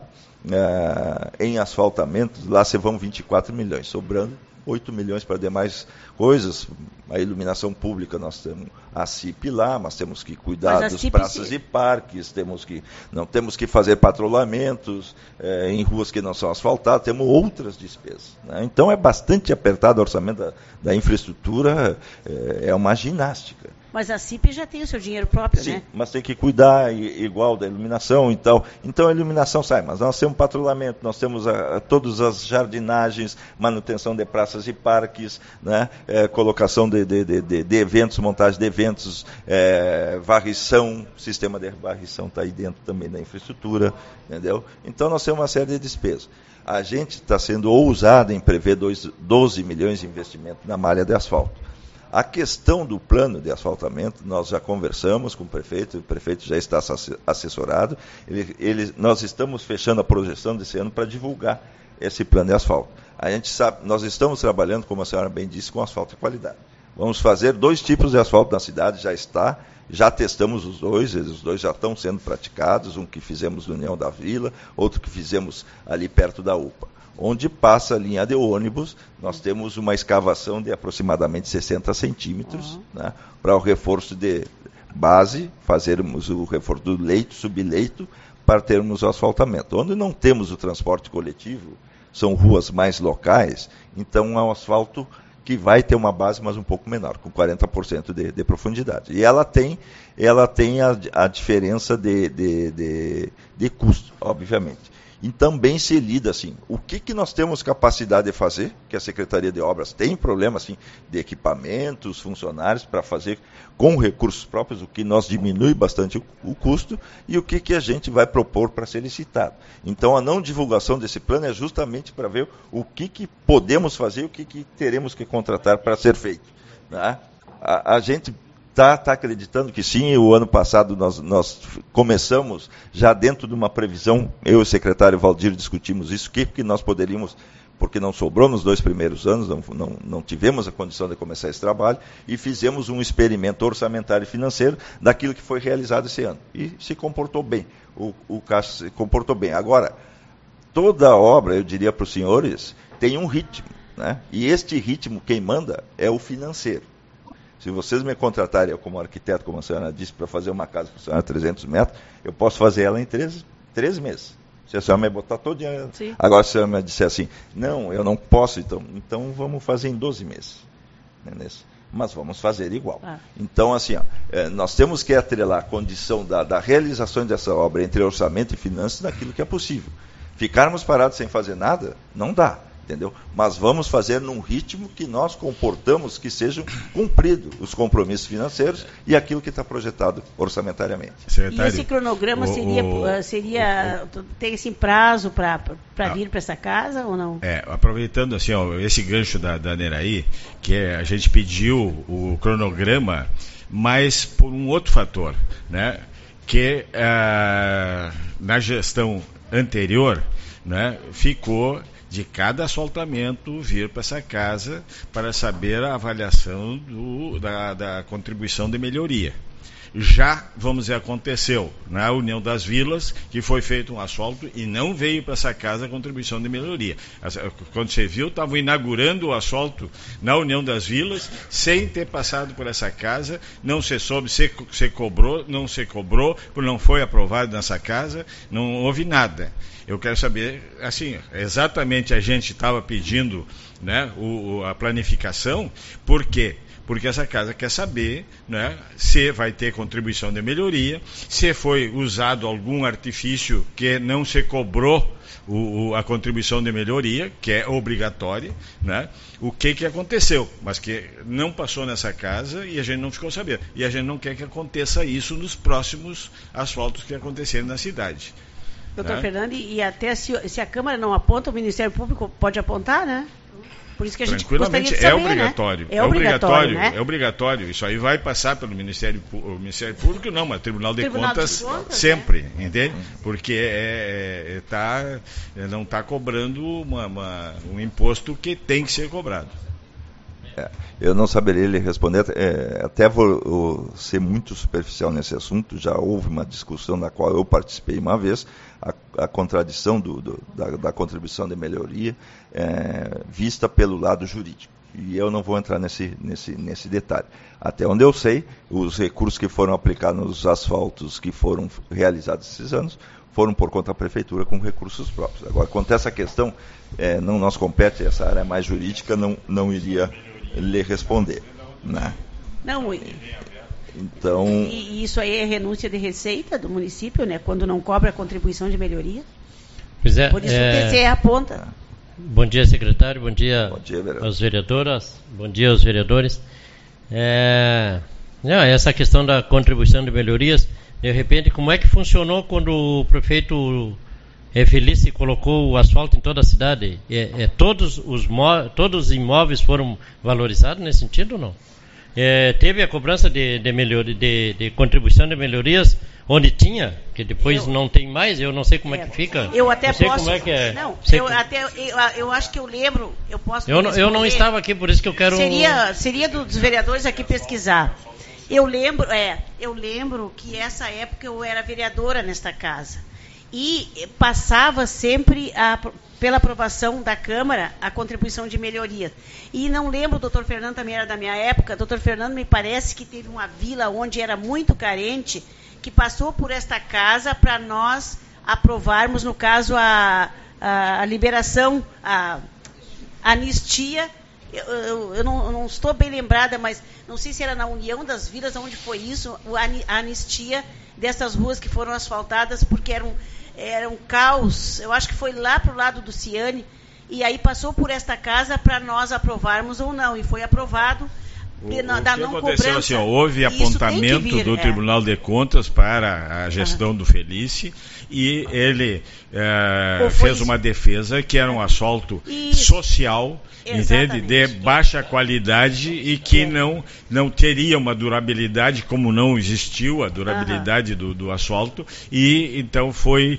uh, em asfaltamentos, lá se vão vinte e quatro milhões, sobrando oito milhões para demais coisas. A iluminação pública, nós temos a C I P lá, mas temos que cuidar dos praças e parques, temos que, não temos que fazer patrulhamentos é, em ruas que não são asfaltadas, temos outras despesas. Né? Então é bastante apertado o orçamento da, da infraestrutura, é, é uma ginástica. Mas a C I P já tem o seu dinheiro próprio, Sim, né? Sim, mas tem que cuidar igual da iluminação e tal. Então a iluminação sai, mas nós temos patrulhamento, nós temos a, a, todas as jardinagens, manutenção de praças e parques, né? é, colocação de, de, de, de eventos, montagem de eventos, é, varrição, sistema de varrição está aí dentro também da infraestrutura, entendeu? Então nós temos uma série de despesas. A gente está sendo ousado em prever doze milhões de investimento na malha de asfalto. A questão do plano de asfaltamento, nós já conversamos com o prefeito, o prefeito já está assessorado, ele, ele, nós estamos fechando a projeção desse ano para divulgar esse plano de asfalto. A gente sabe, nós estamos trabalhando, como a senhora bem disse, com asfalto de qualidade. Vamos fazer dois tipos de asfalto na cidade, já está, já testamos os dois, os dois já estão sendo praticados, um que fizemos no União da Vila, outro que fizemos ali perto da U P A. Onde passa a linha de ônibus, nós temos uma escavação de aproximadamente sessenta centímetros, uhum. né, para o reforço de base, fazermos o reforço do leito, subleito, para termos o asfaltamento. Onde não temos o transporte coletivo, são ruas mais locais, então é um asfalto que vai ter uma base, mas um pouco menor, com quarenta por cento de, de profundidade. E ela tem, ela tem a, a diferença de, de, de, de custo, obviamente. E também se lida assim, o que, que nós temos capacidade de fazer, que a Secretaria de Obras tem problema assim, de equipamentos, funcionários para fazer com recursos próprios, o que nós diminui bastante o, o custo, e o que, que a gente vai propor para ser licitado. Então a não divulgação desse plano é justamente para ver o que, que podemos fazer e o que, que teremos que contratar para ser feito. Né? A, a gente Está tá acreditando que sim. O ano passado nós, nós começamos já dentro de uma previsão, eu e o secretário Valdir discutimos isso, o que, que nós poderíamos, porque não sobrou nos dois primeiros anos, não, não, não tivemos a condição de começar esse trabalho, e fizemos um experimento orçamentário e financeiro daquilo que foi realizado esse ano. E se comportou bem, o, o caixa se comportou bem. Agora, toda obra, eu diria para os senhores, tem um ritmo, né? E este ritmo, quem manda é o financeiro. Se vocês me contratarem eu como arquiteto, como a senhora disse, para fazer uma casa com a senhora trezentos metros, eu posso fazer ela em três, três meses. Se a senhora me botar todo dia. Sim. Agora, se a senhora me disser assim, não, eu não posso, então, então vamos fazer em doze meses. Né, mas vamos fazer igual. Ah. Então, assim, ó, é, nós temos que atrelar a condição da, da realização dessa obra entre orçamento e finanças naquilo que é possível. Ficarmos parados sem fazer nada, não dá. Entendeu? Mas vamos fazer num ritmo que nós comportamos que sejam cumpridos os compromissos financeiros e aquilo que está projetado orçamentariamente. Secretário, e esse cronograma o, seria, o, seria o, o, tem esse prazo para ah, vir para essa casa ou não? É, aproveitando assim, ó, esse gancho da, da Neraí, que é, a gente pediu o cronograma, mas por um outro fator, né? Que ah, na gestão anterior, né, ficou de cada asfaltamento vir para essa casa para saber a avaliação do, da, da contribuição de melhoria. Já, vamos dizer, aconteceu na União das Vilas, que foi feito um asfalto e não veio para essa casa a contribuição de melhoria. Quando você viu, estavam inaugurando o asfalto na União das Vilas, sem ter passado por essa casa, não se soube se, se cobrou, não se cobrou, não foi aprovado nessa casa, não houve nada. Eu quero saber, assim, exatamente a gente estava pedindo, né, o, a planificação, por quê? Porque essa casa quer saber, né, se vai ter contribuição de melhoria, se foi usado algum artifício que não se cobrou o, o, a contribuição de melhoria, que é obrigatória, né, o que, que aconteceu, mas que não passou nessa casa e a gente não ficou sabendo. E a gente não quer que aconteça isso nos próximos asfaltos que acontecerem na cidade. Doutor né? Fernando, e até se, se a Câmara não aponta, o Ministério Público pode apontar, né? Por isso que a gente Tranquilamente, gostaria de saber, é obrigatório. Né? É obrigatório, né? é obrigatório. Isso aí vai passar pelo Ministério, o Ministério Público, não, mas Tribunal de Tribunal Contas, de Contas sempre, né? Entende? Porque é, é, tá, não está cobrando uma, uma, um imposto que tem que ser cobrado. É, eu não saberia lhe responder, é, até vou, vou ser muito superficial nesse assunto. Já houve uma discussão na qual eu participei uma vez, a, a contradição do, do, da, da contribuição de melhoria é, vista pelo lado jurídico. E eu não vou entrar nesse, nesse, nesse detalhe. Até onde eu sei, os recursos que foram aplicados nos asfaltos que foram realizados esses anos foram por conta da prefeitura com recursos próprios. Agora, quanto a essa questão, é, não nos compete, essa área mais jurídica, não, não iria lhe responder, né? Não, e, então, e isso aí é renúncia de receita do município, né? Quando não cobra a contribuição de melhoria. Pois é, Por isso é... o T C E aponta. Bom dia, secretário, bom dia, bom dia vereador. aos vereadoras, bom dia aos vereadores. É... Não, essa questão da contribuição de melhorias, de repente, como é que funcionou quando o prefeito É Felice colocou o asfalto em toda a cidade? É, é, todos, os mo- todos os imóveis foram valorizados nesse sentido ou não? É, teve a cobrança de, de, melhor, de, de contribuição de melhorias onde tinha, que depois eu, não tem mais, eu não sei como é, é que fica. Eu até não sei posso. Como é que é. Não, sei eu, como... até, eu, eu acho que eu lembro, eu posso. Eu, não, eu não estava aqui, por isso que eu quero. Seria, seria dos vereadores aqui pesquisar. Eu lembro, é, eu lembro que essa época eu era vereadora nesta casa. E passava sempre a, pela aprovação da Câmara a contribuição de melhoria. E não lembro, o doutor Fernando também era da minha época, o doutor Fernando me parece que teve uma vila onde era muito carente, que passou por esta casa para nós aprovarmos, no caso, a, a, a liberação, a, a anistia. Eu, eu, eu, não, eu não estou bem lembrada, mas não sei se era na União das Vilas, onde foi isso, a anistia dessas ruas que foram asfaltadas, porque eram, era um caos. Eu acho que foi lá para o lado do Ciane, e aí passou por esta casa para nós aprovarmos ou não, e foi aprovado. O, na, o da que não aconteceu cobrança, assim, ó, houve apontamento vir, do é. Tribunal de Contas para a gestão uhum. do Felice, e ele é, fez uma defesa que era um asfalto isso. social, entende? De baixa qualidade e que é. não, não teria uma durabilidade, como não existiu a durabilidade uhum. do, do asfalto, e então foi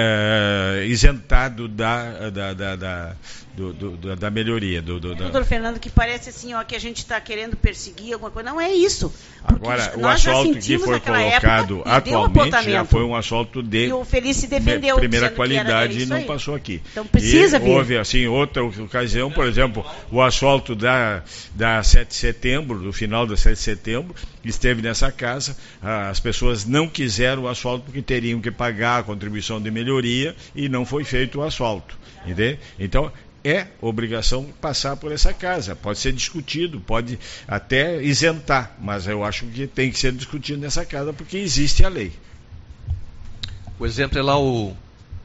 é, isentado da, da, da, da Do, do, da melhoria. Do, do, da... Doutor Fernando, que parece assim, ó, que a gente está querendo perseguir alguma coisa. Não é isso. Agora, o asfalto que foi colocado época, atualmente já foi um asfalto de e o Felice defendeu, primeira qualidade e não aí. passou aqui. Então precisa e vir. Houve assim, outra ocasião, por exemplo, o asfalto da, da sete de setembro, do final da sete de setembro, esteve nessa casa, as pessoas não quiseram o asfalto porque teriam que pagar a contribuição de melhoria e não foi feito o asfalto. Entende? Então, é obrigação passar por essa casa. Pode ser discutido, pode até isentar, mas eu acho que tem que ser discutido nessa casa porque existe a lei. O exemplo é lá o,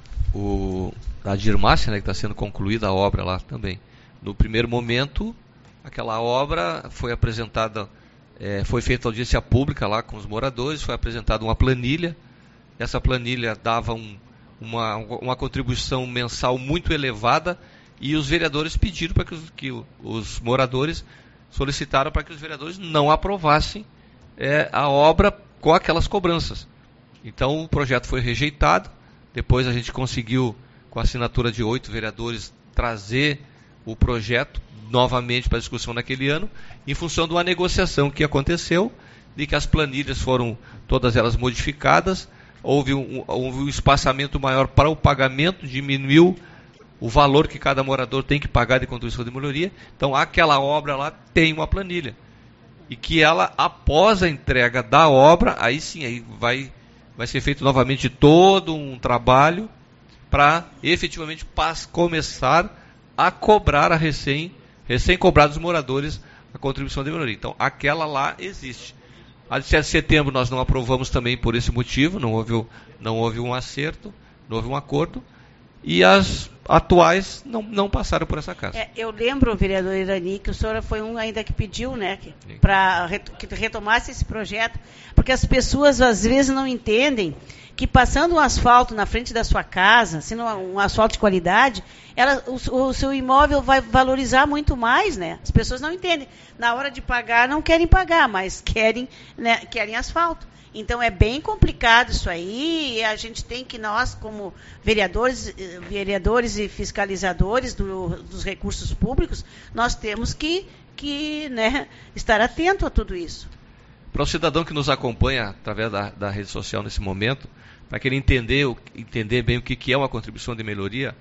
o a Dirmácia, né, que está sendo concluída a obra lá também. No primeiro momento, aquela obra foi apresentada, é, foi feita audiência pública lá com os moradores, foi apresentada uma planilha. Essa planilha dava um, uma, uma contribuição mensal muito elevada. E os vereadores pediram para que os, que os moradores solicitaram para que os vereadores não aprovassem é, a obra com aquelas cobranças. Então o projeto foi rejeitado. Depois a gente conseguiu, com a assinatura de oito vereadores, trazer o projeto novamente para discussão naquele ano, em função de uma negociação que aconteceu, de que as planilhas foram todas elas modificadas, houve um, houve um espaçamento maior para o pagamento, diminuiu o valor que cada morador tem que pagar de contribuição de melhoria. Então, aquela obra lá tem uma planilha. E que ela, após a entrega da obra, aí sim, aí vai, vai ser feito novamente todo um trabalho para efetivamente pas, começar a cobrar a recém, recém-cobrados moradores a contribuição de melhoria. Então, aquela lá existe. A de sete de setembro nós não aprovamos também por esse motivo, não houve, não houve um acerto, não houve um acordo. E as atuais não, não passaram por essa casa. É, eu lembro, vereador Irani, que o senhor foi um ainda que pediu, né, para que retomasse esse projeto, porque as pessoas às vezes não entendem que passando um asfalto na frente da sua casa, sendo um, um asfalto de qualidade, ela, o, o seu imóvel vai valorizar muito mais, né? As pessoas não entendem. Na hora de pagar, não querem pagar, mas querem, né, querem asfalto. Então, é bem complicado isso aí, e a gente tem que, nós, como vereadores, vereadores e fiscalizadores do, dos recursos públicos, nós temos que, que né, estar atento a tudo isso. Para o cidadão que nos acompanha através da, da rede social nesse momento, para que ele entender, entender bem o que, que é uma contribuição de melhoria,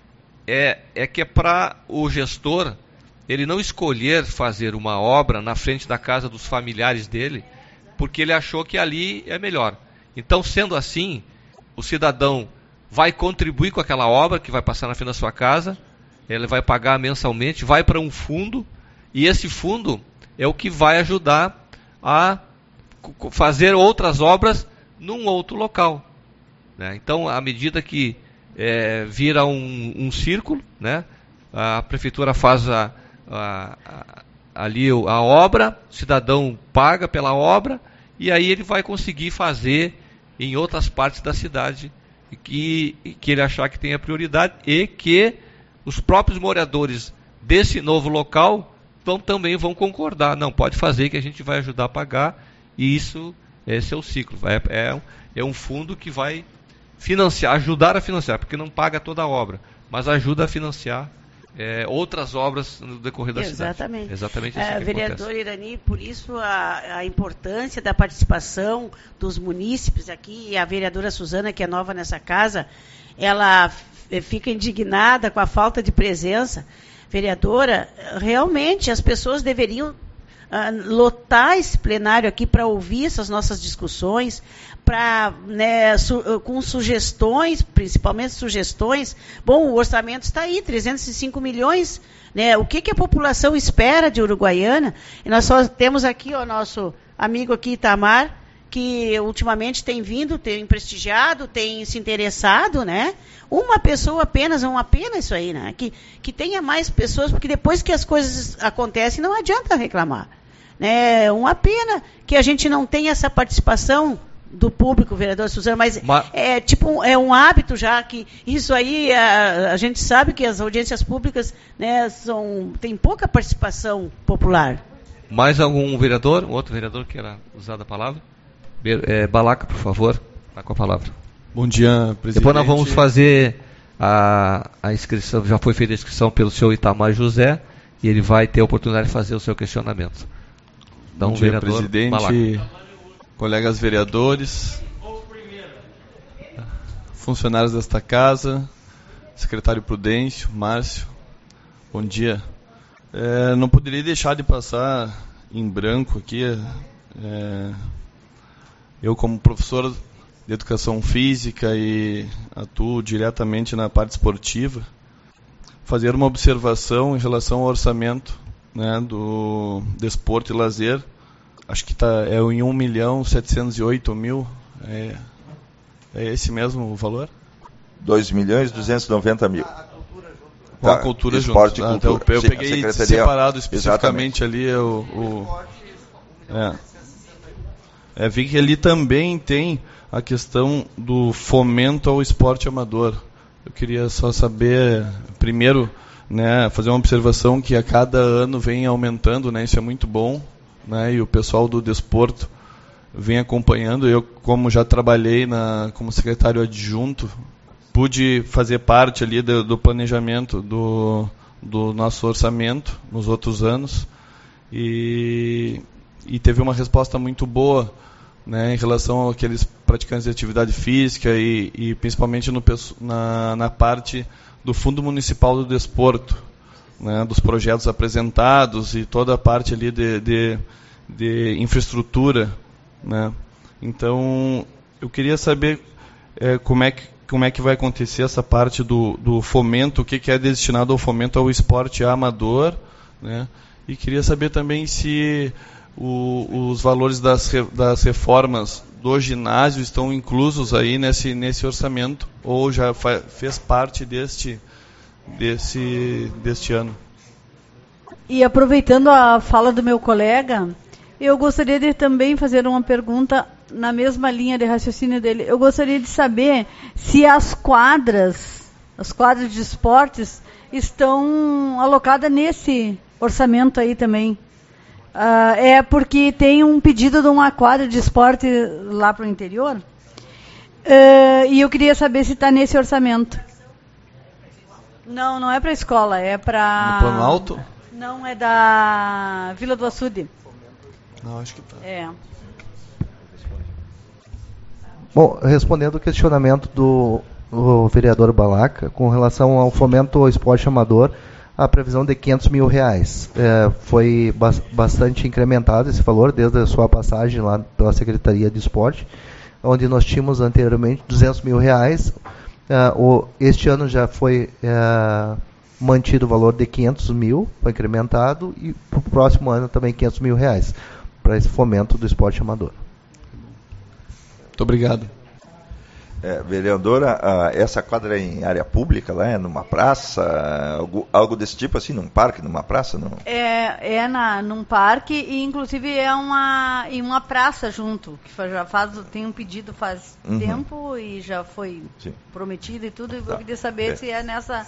é, é que é para o gestor ele não escolher fazer uma obra na frente da casa dos familiares dele, porque ele achou que ali é melhor. Então, sendo assim, o cidadão vai contribuir com aquela obra que vai passar na frente da sua casa, ele vai pagar mensalmente, vai para um fundo, e esse fundo é o que vai ajudar a fazer outras obras num outro local, né? Então, à medida que é, vira um, um círculo, né, a prefeitura faz a, a, a, ali a obra, o cidadão paga pela obra, e aí ele vai conseguir fazer em outras partes da cidade que, que ele achar que tenha prioridade, e que os próprios moradores desse novo local Então também vão concordar, não, pode fazer que a gente vai ajudar a pagar, e isso, esse é o ciclo, é, é, é um fundo que vai financiar, ajudar a financiar, porque não paga toda a obra, mas ajuda a financiar é, outras obras no decorrer da Exatamente. cidade. Exatamente. Isso é, que vereador acontece. Irani, por isso a, a importância da participação dos munícipes aqui, e a vereadora Suzana, que é nova nessa casa, ela fica indignada com a falta de presença. Vereadora, realmente as pessoas deveriam uh, lotar esse plenário aqui para ouvir essas nossas discussões, para, né, su com sugestões, principalmente sugestões. Bom, o orçamento está aí, trezentos e cinco milhões, né? O que, que a população espera de Uruguaiana? E nós só temos aqui o nosso amigo aqui, Itamar, que ultimamente tem vindo, tem prestigiado, tem se interessado, né? Uma pessoa apenas, é uma pena isso aí, né? Que, que tenha mais pessoas, porque depois que as coisas acontecem, não adianta reclamar. É uma pena que a gente não tenha essa participação do público, vereador Suzana, mas, mas é tipo é um hábito já, que isso aí, a, a gente sabe que as audiências públicas, né, são, tem pouca participação popular. Mais algum vereador, outro vereador que queira usar a palavra? É, Balaca, por favor, está com a palavra. Bom dia, presidente. Depois nós vamos fazer a, a inscrição, já foi feita a inscrição pelo senhor Itamar José, e ele vai ter a oportunidade de fazer o seu questionamento. Então, Bom dia, vereador presidente, Balaca. Colegas vereadores, funcionários desta casa, secretário Prudêncio, Márcio, bom dia. É, não poderia deixar de passar em branco aqui, é, eu como professor de educação física e atuo diretamente na parte esportiva, fazer uma observação em relação ao orçamento, né, do desporto e lazer. Acho que tá, é em um milhão setecentos e oito mil, é, é esse mesmo o valor? dois milhões duzentos e noventa mil. Com a cultura esporte junto. E cultura. Ah, eu Sim, peguei separado especificamente. Exatamente. Ali o... o é. É, vi que ali também tem a questão do fomento ao esporte amador. Eu queria só saber, primeiro, né, fazer uma observação que a cada ano vem aumentando, né, isso é muito bom, né, e o pessoal do desporto vem acompanhando. Eu, como já trabalhei na, como secretário adjunto, pude fazer parte ali do, do planejamento do, do nosso orçamento nos outros anos, e, e teve uma resposta muito boa, né, em relação àqueles praticantes de atividade física e, e principalmente no, na, na parte do Fundo Municipal do Desporto, né, dos projetos apresentados e toda a parte ali de, de, de infraestrutura, né. Então, eu queria saber é, como, é que, como é que vai acontecer essa parte do, do fomento, o que, que é destinado ao fomento ao esporte amador, né, e queria saber também se O, os valores das, das reformas do ginásio estão inclusos aí nesse, nesse orçamento, ou já fa, fez parte deste, desse, deste ano. E aproveitando a fala do meu colega, eu gostaria de também fazer uma pergunta na mesma linha de raciocínio dele, eu gostaria de saber se as quadras, as quadras de esportes, estão alocadas nesse orçamento aí também. Uh, é porque tem um pedido de uma quadra de esporte lá para o interior, uh, e eu queria saber se está nesse orçamento. Não, não é para a escola, é para... No Plano Alto? Não, é da Vila do Açude. Não, acho que tá. É. Bom, respondendo o questionamento do, do vereador Balaca, com relação ao fomento ao esporte amador, a previsão de quinhentos mil reais. É, foi ba- bastante incrementado esse valor desde a sua passagem lá pela Secretaria de Esporte, onde nós tínhamos anteriormente duzentos mil reais. É, o, este ano já foi é, mantido o valor de quinhentos mil, foi incrementado, e para o próximo ano também quinhentos mil reais, para esse fomento do esporte amador. Muito obrigado. É, vereadora, ah, essa quadra é em área pública, lá é numa praça, algo, algo desse tipo assim, num parque, numa praça? Não? É, é na, num parque e inclusive é uma, em uma praça junto, que já faz, tem um pedido faz uhum. tempo e já foi Sim. prometido e tudo, e tá. eu queria saber é. se é nessa...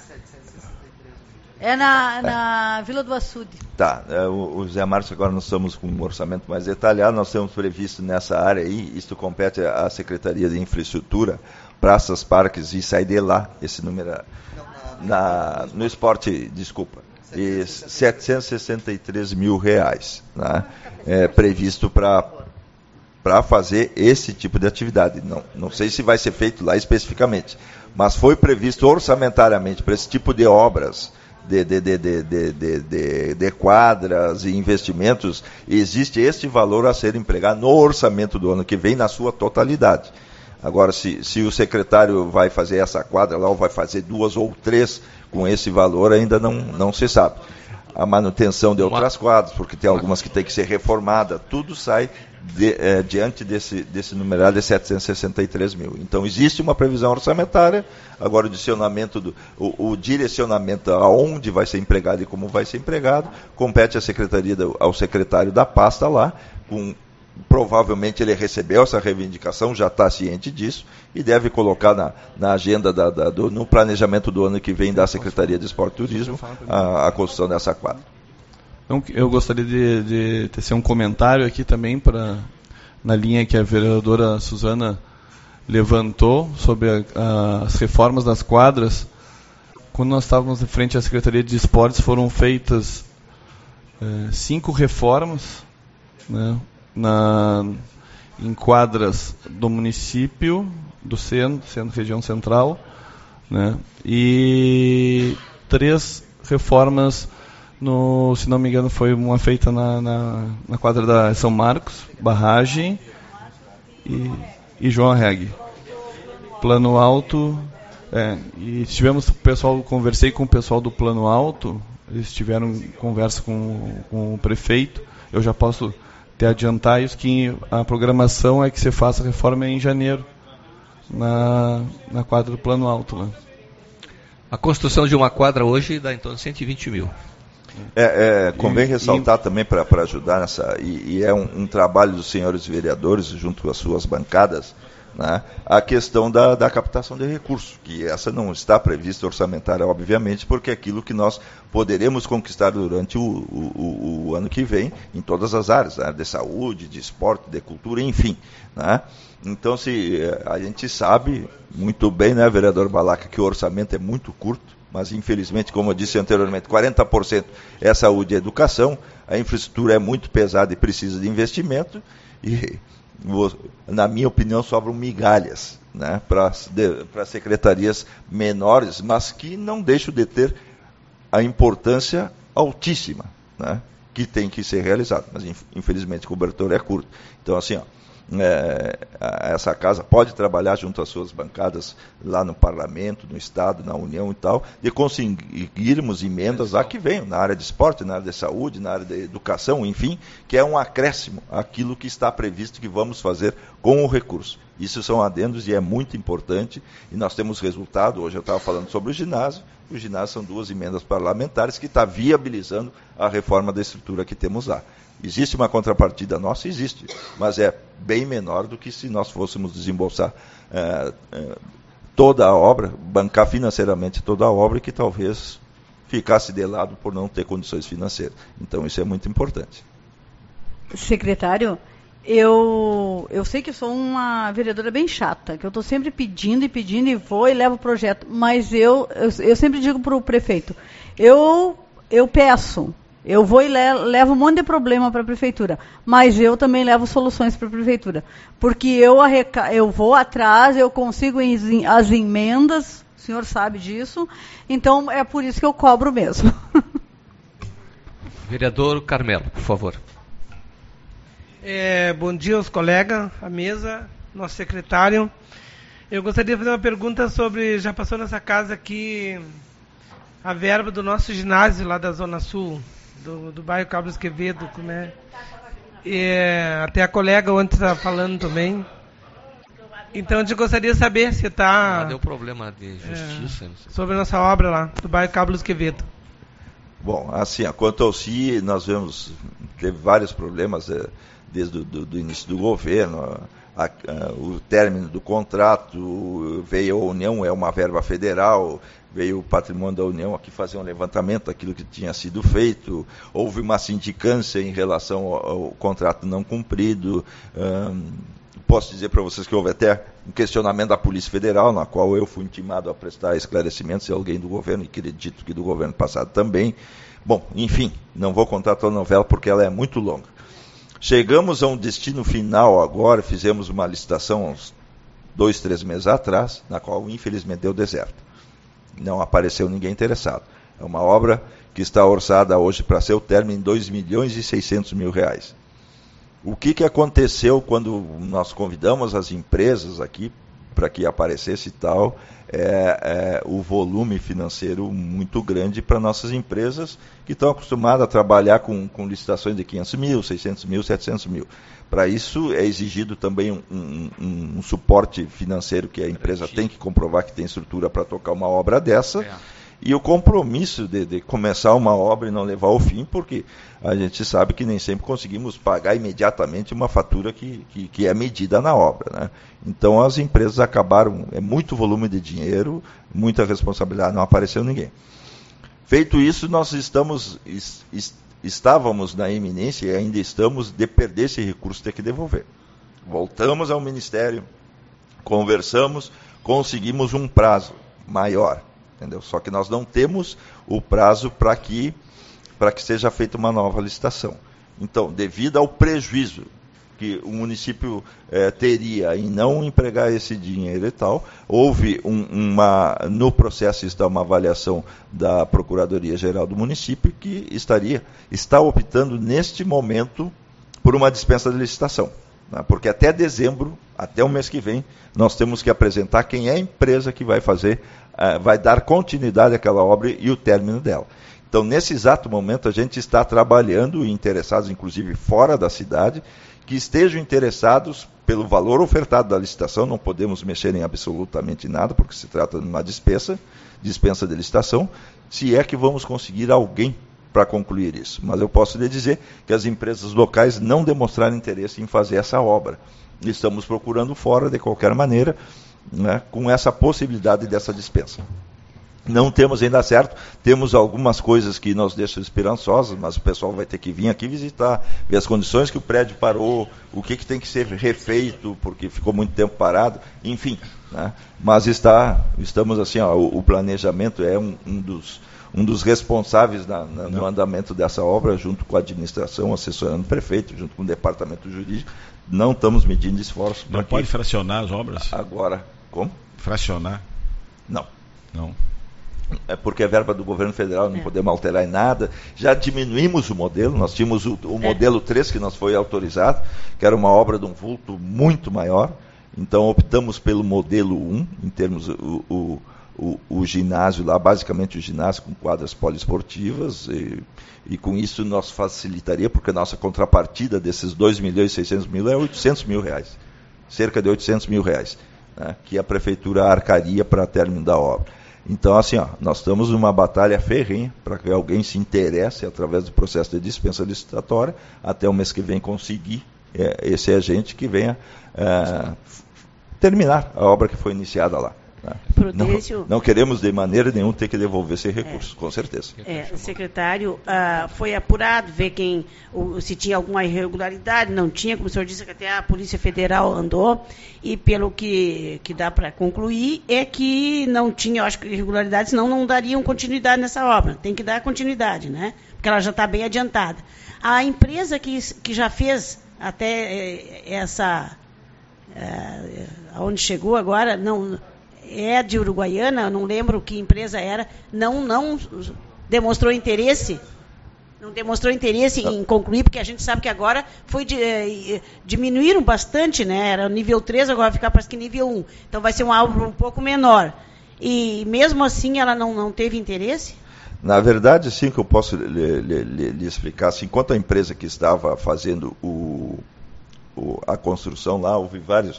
É na, na é. Vila do Açude. Tá, é, o, o Zé Márcio, agora nós estamos com um orçamento mais detalhado, nós temos previsto nessa área aí, isto compete à Secretaria de Infraestrutura, praças, parques, e sai de lá esse número na, no esporte, desculpa, e setecentos e sessenta e três mil reais, né, é, previsto para para fazer esse tipo de atividade. Não, não sei se vai ser feito lá especificamente, mas foi previsto orçamentariamente para esse tipo de obras, De, de, de, de, de, de, de quadras e investimentos, existe este valor a ser empregado no orçamento do ano que vem, na sua totalidade. Agora, se, se o secretário vai fazer essa quadra lá, ou vai fazer duas ou três com esse valor, ainda não, não se sabe. A manutenção de outras quadras, porque tem algumas que tem que ser reformada, tudo sai de, é, diante desse, desse numerário de setecentos e sessenta e três mil. Então, existe uma previsão orçamentária, agora o direcionamento, do, o, o direcionamento aonde vai ser empregado e como vai ser empregado, compete à secretaria, ao secretário da pasta lá, com, provavelmente ele recebeu essa reivindicação, já está ciente disso, e deve colocar na, na agenda, da, da, do, no planejamento do ano que vem da Secretaria de Esporte e Turismo, a, a construção dessa quadra. Então, eu gostaria de, de tecer um comentário aqui também, pra, na linha que a vereadora Suzana levantou sobre a, a, as reformas das quadras. Quando nós estávamos em frente à Secretaria de Esportes, foram feitas é, cinco reformas, né, na, em quadras do município, do centro, centro região central, né, e três reformas, no, se não me engano, foi uma feita na, na, na quadra da São Marcos, Barragem e, e João Reg. Plano Alto, é, e tivemos o pessoal, conversei com o pessoal do Plano Alto, eles tiveram conversa com, com o prefeito, eu já posso te adiantar isso, que a programação é que se faça a reforma em janeiro, na, na quadra do Plano Alto. Né? A construção de uma quadra hoje dá em torno de cento e vinte mil. É, é, convém e, ressaltar e... também para ajudar nessa, e, e é um, um trabalho dos senhores vereadores, junto às suas bancadas, né, a questão da, da captação de recursos, que essa não está prevista orçamentária, obviamente, porque é aquilo que nós poderemos conquistar durante o, o, o ano que vem, em todas as áreas, né, de saúde, de esporte, de cultura, enfim. Né? Então, se a gente sabe muito bem, né, vereador Balaca, que o orçamento é muito curto, mas infelizmente, como eu disse anteriormente, quarenta por cento é saúde e educação, a infraestrutura é muito pesada e precisa de investimento, e, na minha opinião, sobram migalhas, né, para secretarias menores, mas que não deixam de ter a importância altíssima, né, que tem que ser realizada, mas infelizmente o cobertor é curto. Então, assim, ó, É, essa casa pode trabalhar junto às suas bancadas lá no Parlamento, no Estado, na União e tal, de conseguirmos emendas lá que venham, na área de esporte, na área de saúde, na área de educação, enfim, que é um acréscimo àquilo que está previsto que vamos fazer com o recurso. Isso são adendos e é muito importante, e nós temos resultado. Hoje eu estava falando sobre o ginásio, o ginásio são duas emendas parlamentares que está viabilizando a reforma da estrutura que temos lá. Existe uma contrapartida nossa? Existe, mas é bem menor do que se nós fôssemos desembolsar é, é, toda a obra, bancar financeiramente toda a obra, que talvez ficasse de lado por não ter condições financeiras. Então, isso é muito importante. Secretário, eu, eu sei que eu sou uma vereadora bem chata, que eu estou sempre pedindo e pedindo e vou e levo o projeto, mas eu, eu, eu sempre digo para o prefeito, eu, eu peço, eu vou e le, levo um monte de problema para a prefeitura, mas eu também levo soluções para a prefeitura, porque eu, arreca, eu vou atrás, eu consigo as emendas, o senhor sabe disso, então é por isso que eu cobro mesmo. Vereador Carmelo, por favor. É, bom dia aos colegas, à mesa, nosso secretário. Eu gostaria de fazer uma pergunta sobre, já passou nessa casa aqui, a verba do nosso ginásio lá da Zona Sul, do, do bairro Carlos Quevedo, né? É, até a colega ontem estava falando também. Então, a gente gostaria de saber se está... Deu problema de justiça. É, sobre a nossa obra lá, do bairro Carlos Quevedo. Bom, assim, quanto ao C I, nós vemos, teve vários problemas é, desde o do, do início do governo, a, a, o término do contrato, veio a União, é uma verba federal, veio o Patrimônio da União aqui fazer um levantamento daquilo que tinha sido feito, houve uma sindicância em relação ao, ao contrato não cumprido. Hum, posso dizer para vocês que houve até um questionamento da Polícia Federal, na qual eu fui intimado a prestar esclarecimentos, e alguém do governo, e acredito que do governo passado também. Bom, enfim, não vou contar toda a novela porque ela é muito longa. Chegamos a um destino final agora, fizemos uma licitação uns dois, três meses atrás, na qual infelizmente deu deserto. Não apareceu ninguém interessado. É uma obra que está orçada hoje para seu término em dois milhões e seiscentos mil reais. O que, que aconteceu quando nós convidamos as empresas aqui para que aparecesse e tal, é, é o volume financeiro muito grande para nossas empresas que estão acostumadas a trabalhar com, com licitações de quinhentos mil, seiscentos mil, setecentos mil. Para isso é exigido também um, um, um, um suporte financeiro que a empresa tem que comprovar que tem estrutura para tocar uma obra dessa. É. E o compromisso de, de começar uma obra e não levar ao fim, porque a gente sabe que nem sempre conseguimos pagar imediatamente uma fatura que, que, que é medida na obra, né? Então as empresas acabaram, é muito volume de dinheiro, muita responsabilidade, não apareceu ninguém. Feito isso, nós estamos, est, est, estávamos na iminência e ainda estamos de perder esse recurso, ter que devolver. Voltamos ao Ministério, conversamos, conseguimos um prazo maior. Entendeu? Só que nós não temos o prazo para que, para que seja feita uma nova licitação. Então, devido ao prejuízo que o município eh, teria em não empregar esse dinheiro e tal, houve um, uma, no processo está uma avaliação da Procuradoria-Geral do município que estaria, está optando neste momento por uma dispensa de licitação. Né? Porque até dezembro, até o mês que vem, nós temos que apresentar quem é a empresa que vai fazer, uh, vai dar continuidade àquela obra e o término dela. Então, nesse exato momento, a gente está trabalhando, interessados, inclusive fora da cidade, que estejam interessados pelo valor ofertado da licitação, não podemos mexer em absolutamente nada, porque se trata de uma dispensa, dispensa de licitação, se é que vamos conseguir alguém para concluir isso. Mas eu posso lhe dizer que as empresas locais não demonstraram interesse em fazer essa obra. Estamos procurando fora, de qualquer maneira, né, com essa possibilidade dessa dispensa. Não temos ainda certo, temos algumas coisas que nos deixam esperançosos, mas o pessoal vai ter que vir aqui visitar, ver as condições que o prédio parou, o que, que tem que ser refeito, porque ficou muito tempo parado, enfim. Né? Mas está, estamos assim, ó, o, o planejamento é um, um, dos, um dos responsáveis na, na, no andamento dessa obra, junto com a administração, assessorando o prefeito, junto com o departamento jurídico. Não estamos medindo esforços. Não pode fracionar as obras? Agora, como? Fracionar? Não. Não. É porque é verba do governo federal, não é. podemos alterar em nada. Já diminuímos o modelo, nós tínhamos o, o modelo três que nos foi autorizado, que era uma obra de um vulto muito maior. Então optamos pelo modelo um, em termos o, o, o, o ginásio lá, basicamente o ginásio com quadras poliesportivas, e, e com isso nós facilitaria, porque a nossa contrapartida desses dois milhões e seiscentos mil é oitocentos mil reais, cerca de oitocentos mil reais, né, que a prefeitura arcaria para término da obra. Então, assim, ó, nós estamos numa batalha ferrenha para que alguém se interesse, através do processo de dispensa licitatória, até o mês que vem conseguir é, esse agente que venha é, terminar a obra que foi iniciada lá. Né? Prudêncio, não, não queremos de maneira nenhuma ter que devolver esse recurso, é, com certeza. É, secretário, uh, foi apurado ver quem, o, se tinha alguma irregularidade, não tinha, como o senhor disse que até a Polícia Federal andou, e pelo que, que dá para concluir, é que não tinha, eu acho que irregularidade, senão não dariam continuidade nessa obra. Tem que dar continuidade, né? Porque ela já está bem adiantada. A empresa que, que já fez até essa, é, aonde chegou agora, não... é de Uruguaiana, não lembro que empresa era, não, não demonstrou interesse, não demonstrou interesse em concluir, porque a gente sabe que agora foi de, eh, diminuíram bastante, né? Era nível três, agora vai ficar parece que nível um. Então vai ser uma obra um pouco menor. E mesmo assim ela não, não teve interesse? Na verdade, sim, que eu posso lhe, lhe, lhe explicar, assim, enquanto a empresa que estava fazendo o, o, a construção lá, houve vários...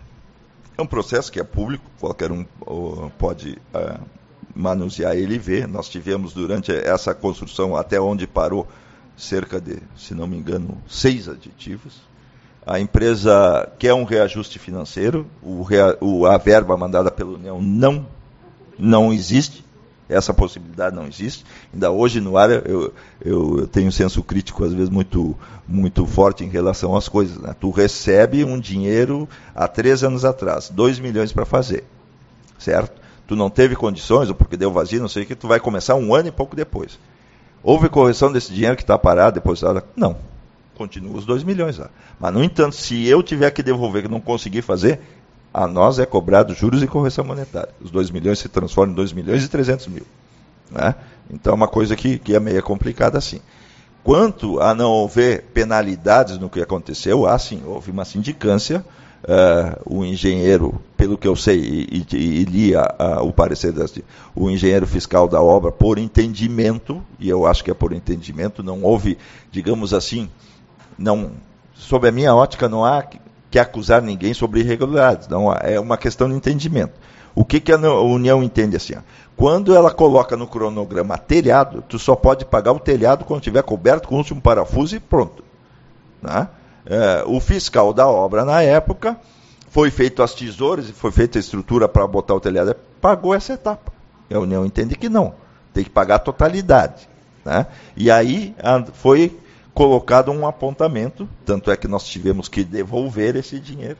É um processo que é público, qualquer um uh, pode uh, manusear ele e ver. Nós tivemos durante essa construção, até onde parou, cerca de, se não me engano, seis aditivos. A empresa quer um reajuste financeiro, o rea, o, a verba mandada pela União não, não existe, essa possibilidade não existe. Ainda hoje no ar eu, eu, eu tenho um senso crítico às vezes muito, muito forte em relação às coisas. Né? Tu recebe um dinheiro há três anos atrás, dois milhões para fazer, certo? Tu não teve condições, ou porque deu vazio, não sei o que, tu vai começar um ano e pouco depois. Houve correção desse dinheiro que está parado, depositado? Não. Continua os dois milhões lá. Mas, no entanto, se eu tiver que devolver que não consegui fazer, a nós é cobrado juros e correção monetária. Os dois milhões se transformam em dois milhões e trezentos mil. Né? Então é uma coisa que, que é meio complicada assim. Quanto a não haver penalidades no que aconteceu, ah, sim, houve uma sindicância. Uh, o engenheiro, pelo que eu sei, e, e, e li a, a, o parecer, das, o engenheiro fiscal da obra, por entendimento, e eu acho que é por entendimento, não houve, digamos assim, não, sob a minha ótica não há que acusar ninguém sobre irregularidades, não, é uma questão de entendimento. O que, que a União entende assim? Ó, quando ela coloca no cronograma telhado, tu só pode pagar o telhado quando estiver coberto com o último parafuso e pronto. Né? É, o fiscal da obra na época, foi feito as tesouras, foi feita a estrutura para botar o telhado, pagou essa etapa. E a União entende que não, tem que pagar a totalidade. Né? E aí a, foi colocado um apontamento, tanto é que nós tivemos que devolver esse dinheiro.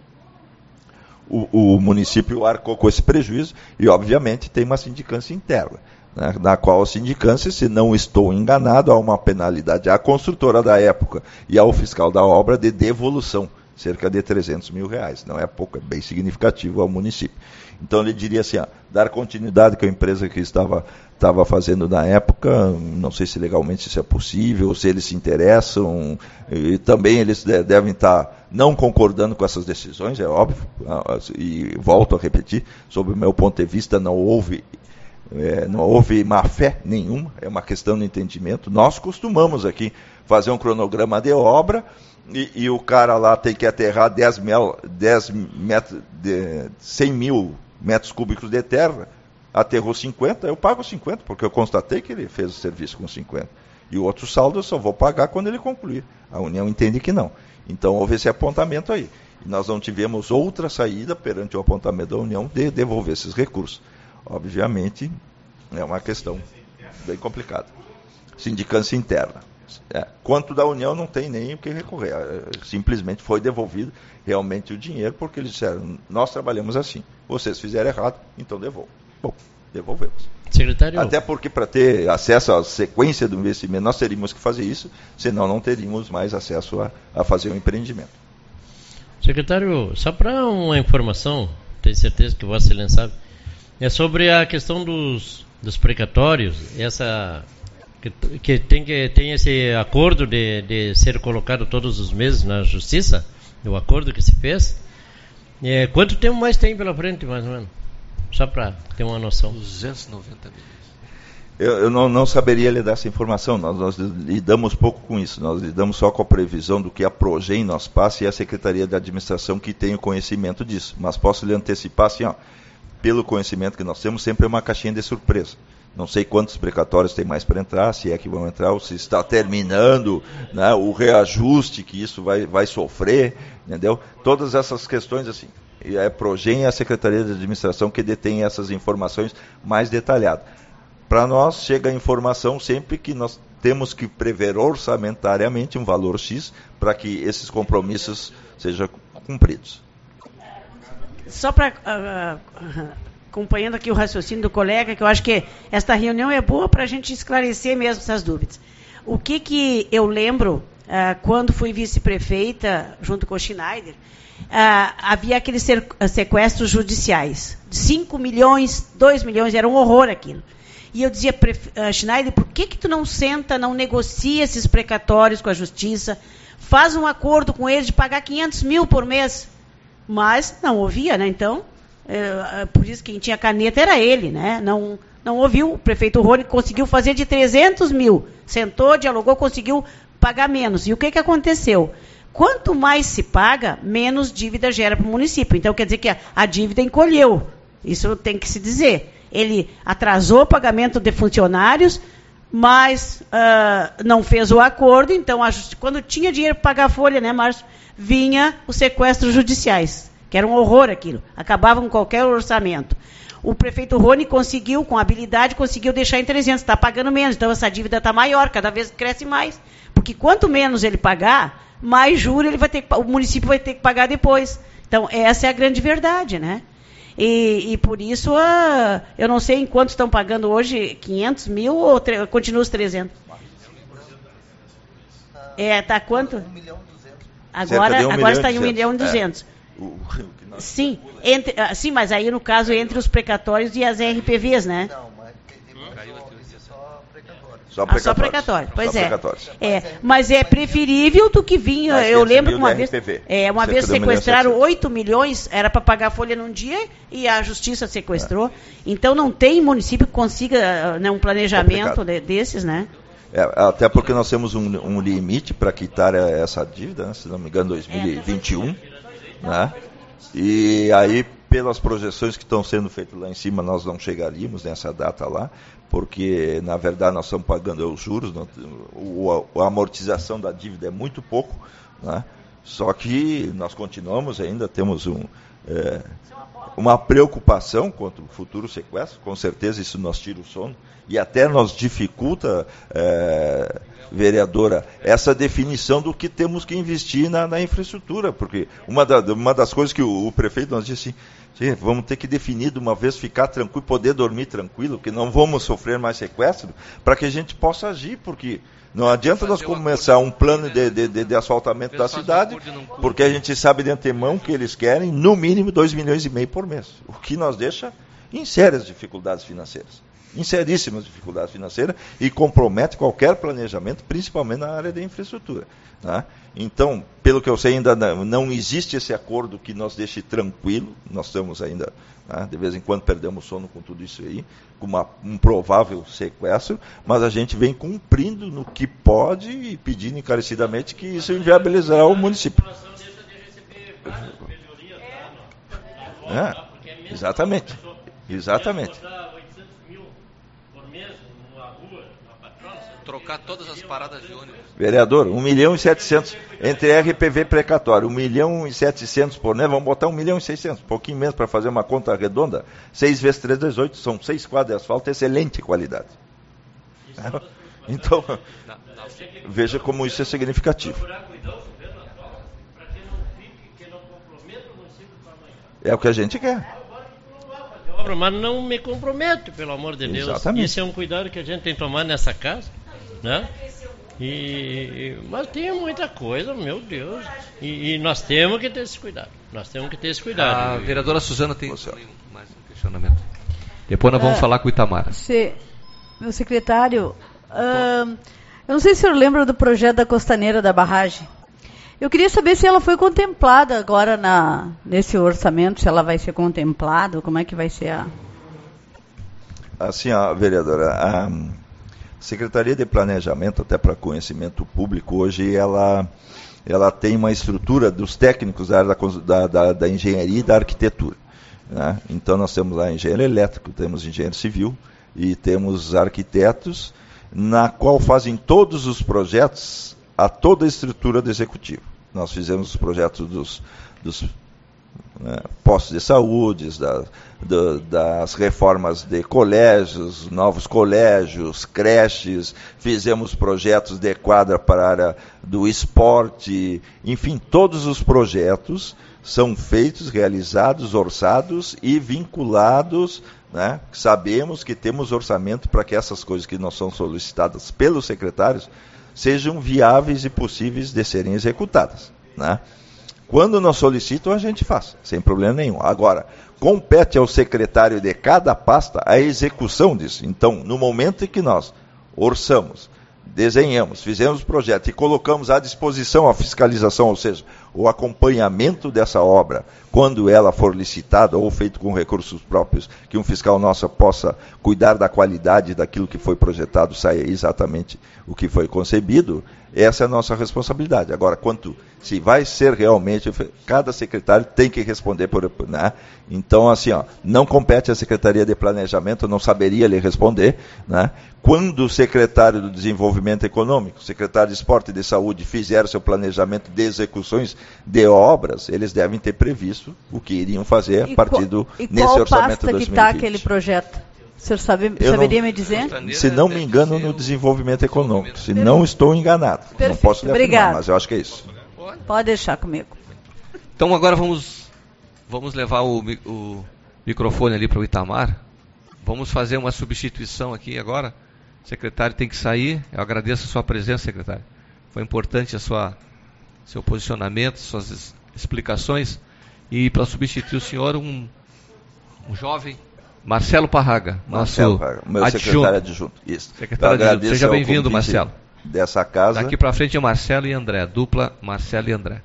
O, o município arcou com esse prejuízo e, obviamente, tem uma sindicância interna, né, na qual a sindicância, se não estou enganado, há uma penalidade à construtora da época e ao fiscal da obra de devolução, cerca de trezentos mil reais. Não é pouco, é bem significativo ao município. Então, ele diria assim, ó, dar continuidade com a empresa que estava, estava fazendo na época, não sei se legalmente isso é possível, se eles se interessam, e também eles devem estar não concordando com essas decisões, é óbvio, e volto a repetir, sob o meu ponto de vista, não houve, é, não houve má fé nenhuma, é uma questão de entendimento. Nós costumamos aqui fazer um cronograma de obra, E, e o cara lá tem que aterrar dez mil, dez metros, de, cem mil metros cúbicos de terra, aterrou cinquenta, eu pago cinquenta, porque eu constatei que ele fez o serviço com cinquenta. E o outro saldo eu só vou pagar quando ele concluir. A União entende que não. Então houve esse apontamento aí. E nós não tivemos outra saída perante o apontamento da União de devolver esses recursos. Obviamente, é uma questão bem complicada. Sindicância interna. É, quanto da União não tem nem o que recorrer, simplesmente foi devolvido realmente o dinheiro, porque eles disseram, nós trabalhamos assim, vocês fizeram errado, então devolvam. Bom, devolvemos. Secretário... Até porque para ter acesso à sequência do investimento, nós teríamos que fazer isso, senão não teríamos mais acesso a, a fazer um empreendimento. Secretário, só para uma informação, tenho certeza que Vossa Excelência sabe, é sobre a questão dos, dos precatórios, essa... Que, que, tem, que tem esse acordo de, de ser colocado todos os meses na justiça, o acordo que se fez. É, quanto tempo mais tem pela frente, mais ou menos? Só para ter uma noção. duzentos e noventa milhões. Eu, eu não, não saberia lhe dar essa informação, nós, nós lidamos pouco com isso, nós lidamos só com a previsão do que a Progem nos passa e a Secretaria de Administração que tem o conhecimento disso. Mas posso lhe antecipar assim, ó, pelo conhecimento que nós temos, sempre é uma caixinha de surpresa. Não sei quantos precatórios tem mais para entrar, se é que vão entrar, ou se está terminando, né, o reajuste que isso vai, vai sofrer, entendeu? Todas essas questões assim. E é a Progen e a Secretaria de Administração que detém essas informações mais detalhadas. Para nós chega a informação sempre que nós temos que prever orçamentariamente um valor X para que esses compromissos sejam cumpridos. Só para... Uh, uh, acompanhando aqui o raciocínio do colega, que eu acho que esta reunião é boa para a gente esclarecer mesmo essas dúvidas. O que, que eu lembro, uh, quando fui vice-prefeita, junto com o Schneider, uh, havia aqueles sequestros judiciais. cinco milhões, dois milhões, era um horror aquilo. E eu dizia, uh, Schneider, por que, que tu não senta, não negocia esses precatórios com a justiça, faz um acordo com eles de pagar quinhentos mil por mês? Mas não ouvia, né? Então... É, por isso que quem tinha caneta era ele, né? Não, não ouviu, o prefeito Rony conseguiu fazer de trezentos mil, sentou, dialogou, conseguiu pagar menos. E o que, que aconteceu? Quanto mais se paga, menos dívida gera para o município. Então, quer dizer que a, a dívida encolheu. Isso tem que se dizer. Ele atrasou o pagamento de funcionários, mas uh, não fez o acordo. Então, a justi- quando tinha dinheiro para pagar a folha, né, Márcio, vinha os sequestros judiciais. Que era um horror aquilo, acabava com qualquer orçamento. O prefeito Rony conseguiu, com habilidade, conseguiu deixar em trezentos, está pagando menos, então essa dívida está maior, cada vez cresce mais. Porque quanto menos ele pagar, mais juros ele vai ter que, o município vai ter que pagar depois. Então, essa é a grande verdade, né? E, e por isso, uh, eu não sei em quanto estão pagando hoje, quinhentos mil ou tre- continua os trezentos? É, está quanto? um milhão e duzentos. Agora, um agora está em um milhão e duzentos. O, o que nós... Sim, entre, ah, sim, mas aí no caso entre os precatórios e as R P Vs, né? Não, mas só precatório. Só Ah, precatórios. só precatório, pois só é. Precatórios. é. Mas é preferível do que vinha. Mas Eu lembro que mil uma da vez, R P V, é, uma cerca vez de um milhão e sequestraram setecentos. oito milhões, era para pagar a folha num dia e a justiça sequestrou. É. Então não tem município que consiga, né, um planejamento de, desses, né? É, até porque nós temos um, um limite para quitar essa dívida, né, se não me engano, dois mil e vinte e um, é. né? E aí, pelas projeções que estão sendo feitas lá em cima, nós não chegaríamos nessa data lá, porque, na verdade, nós estamos pagando os juros, o, a, a amortização da dívida é muito pouco, né? Só que nós continuamos ainda, temos um, é, uma preocupação quanto ao futuro sequestro, com certeza isso nos tira o sono, e até nos dificulta, é, vereadora, essa definição do que temos que investir na, na infraestrutura, porque uma, da, uma das coisas que o, o prefeito nos disse assim, vamos ter que definir de uma vez, ficar tranquilo, poder dormir tranquilo, que não vamos sofrer mais sequestro, para que a gente possa agir, porque não adianta nós começar um plano de, de, de, de asfaltamento da cidade, porque a gente sabe de antemão que eles querem, no mínimo, dois milhões e meio por mês, o que nos deixa em sérias dificuldades financeiras. Em seríssimas dificuldades financeiras e compromete qualquer planejamento, principalmente na área de infraestrutura. Tá? Então, pelo que eu sei, ainda não, não existe esse acordo que nos deixe tranquilo. Nós estamos ainda, tá? De vez em quando, perdemos sono com tudo isso aí, com uma, um provável sequestro, mas a gente vem cumprindo no que pode e pedindo encarecidamente que isso inviabilizará o município. É, exatamente. Exatamente. Trocar todas as paradas de ônibus. Vereador, um milhão e setecentos entre R P V precatório, um milhão e setecentos por mês, vamos botar um milhão e seiscentos, um pouquinho menos para fazer uma conta redonda, seis vezes três, dezoito, são seis quadras de asfalto, excelente qualidade. É? Então, veja como isso é significativo. É o que a gente quer. Mas não me comprometo, pelo amor de Deus. Exatamente. Isso é um cuidado que a gente tem que tomar nessa casa, né? E, mas tem muita coisa, meu Deus. E, e nós temos que ter esse cuidado. Nós temos que ter esse cuidado. A vereadora Suzana tem mais um questionamento. Depois nós vamos uh, falar com o Itamar. Se, meu secretário, uh, eu não sei se o senhor lembra do projeto da Costaneira da barragem. Eu queria saber se ela foi contemplada agora na, nesse orçamento, se ela vai ser contemplada, como é que vai ser a... Assim, ó, vereadora, a Secretaria de Planejamento, até para conhecimento público, hoje ela, ela tem uma estrutura dos técnicos da área da, da, da engenharia e da arquitetura. Né? Então nós temos lá engenheiro elétrico, temos engenheiro civil, e temos arquitetos, na qual fazem todos os projetos, a toda a estrutura do executivo. Nós fizemos os projetos dos, dos né, postos de saúde, da, do, das reformas de colégios, novos colégios, creches, fizemos projetos de quadra para a área do esporte, enfim, todos os projetos são feitos, realizados, orçados e vinculados, né? Sabemos que temos orçamento para que essas coisas que não são solicitadas pelos secretários sejam viáveis e possíveis de serem executadas, né? Quando não solicitam, a gente faz, sem problema nenhum. Agora, compete ao secretário de cada pasta a execução disso. Então, no momento em que nós orçamos, desenhamos, fizemos o projeto e colocamos à disposição a fiscalização, ou seja, o acompanhamento dessa obra, quando ela for licitada ou feito com recursos próprios, que um fiscal nosso possa cuidar da qualidade daquilo que foi projetado, saia exatamente o que foi concebido, essa é a nossa responsabilidade. Agora, quanto se vai ser realmente, cada secretário tem que responder por, né? Então, assim, ó, não compete à Secretaria de Planejamento, eu não saberia lhe responder, né? Quando o secretário do Desenvolvimento Econômico, o secretário de Esporte e de Saúde fizer seu planejamento de execuções de obras, eles devem ter previsto o que iriam fazer e a partir do e nesse qual orçamento pasta dois mil e vinte. que está aquele projeto? O senhor sabe, saberia não, me dizer? Se não me engano, no Desenvolvimento Econômico. Se não estou enganado. Perfeito. Não posso lhe afirmar, mas eu acho que é isso. Pode deixar comigo. Então agora vamos, vamos levar o, o microfone ali para o Itamar. Vamos fazer uma substituição aqui agora. O secretário tem que sair. Eu agradeço a sua presença, secretário. Foi importante a sua, seu posicionamento, suas explicações. E para substituir o senhor, um, um jovem, Marcelo Parraga, Marcelo nosso Parraga, meu adjunto. secretário adjunto. Isso. Secretário adjunto. Seja bem-vindo, Marcelo. Dessa casa. Daqui para frente é Marcelo e André, dupla Marcelo e André.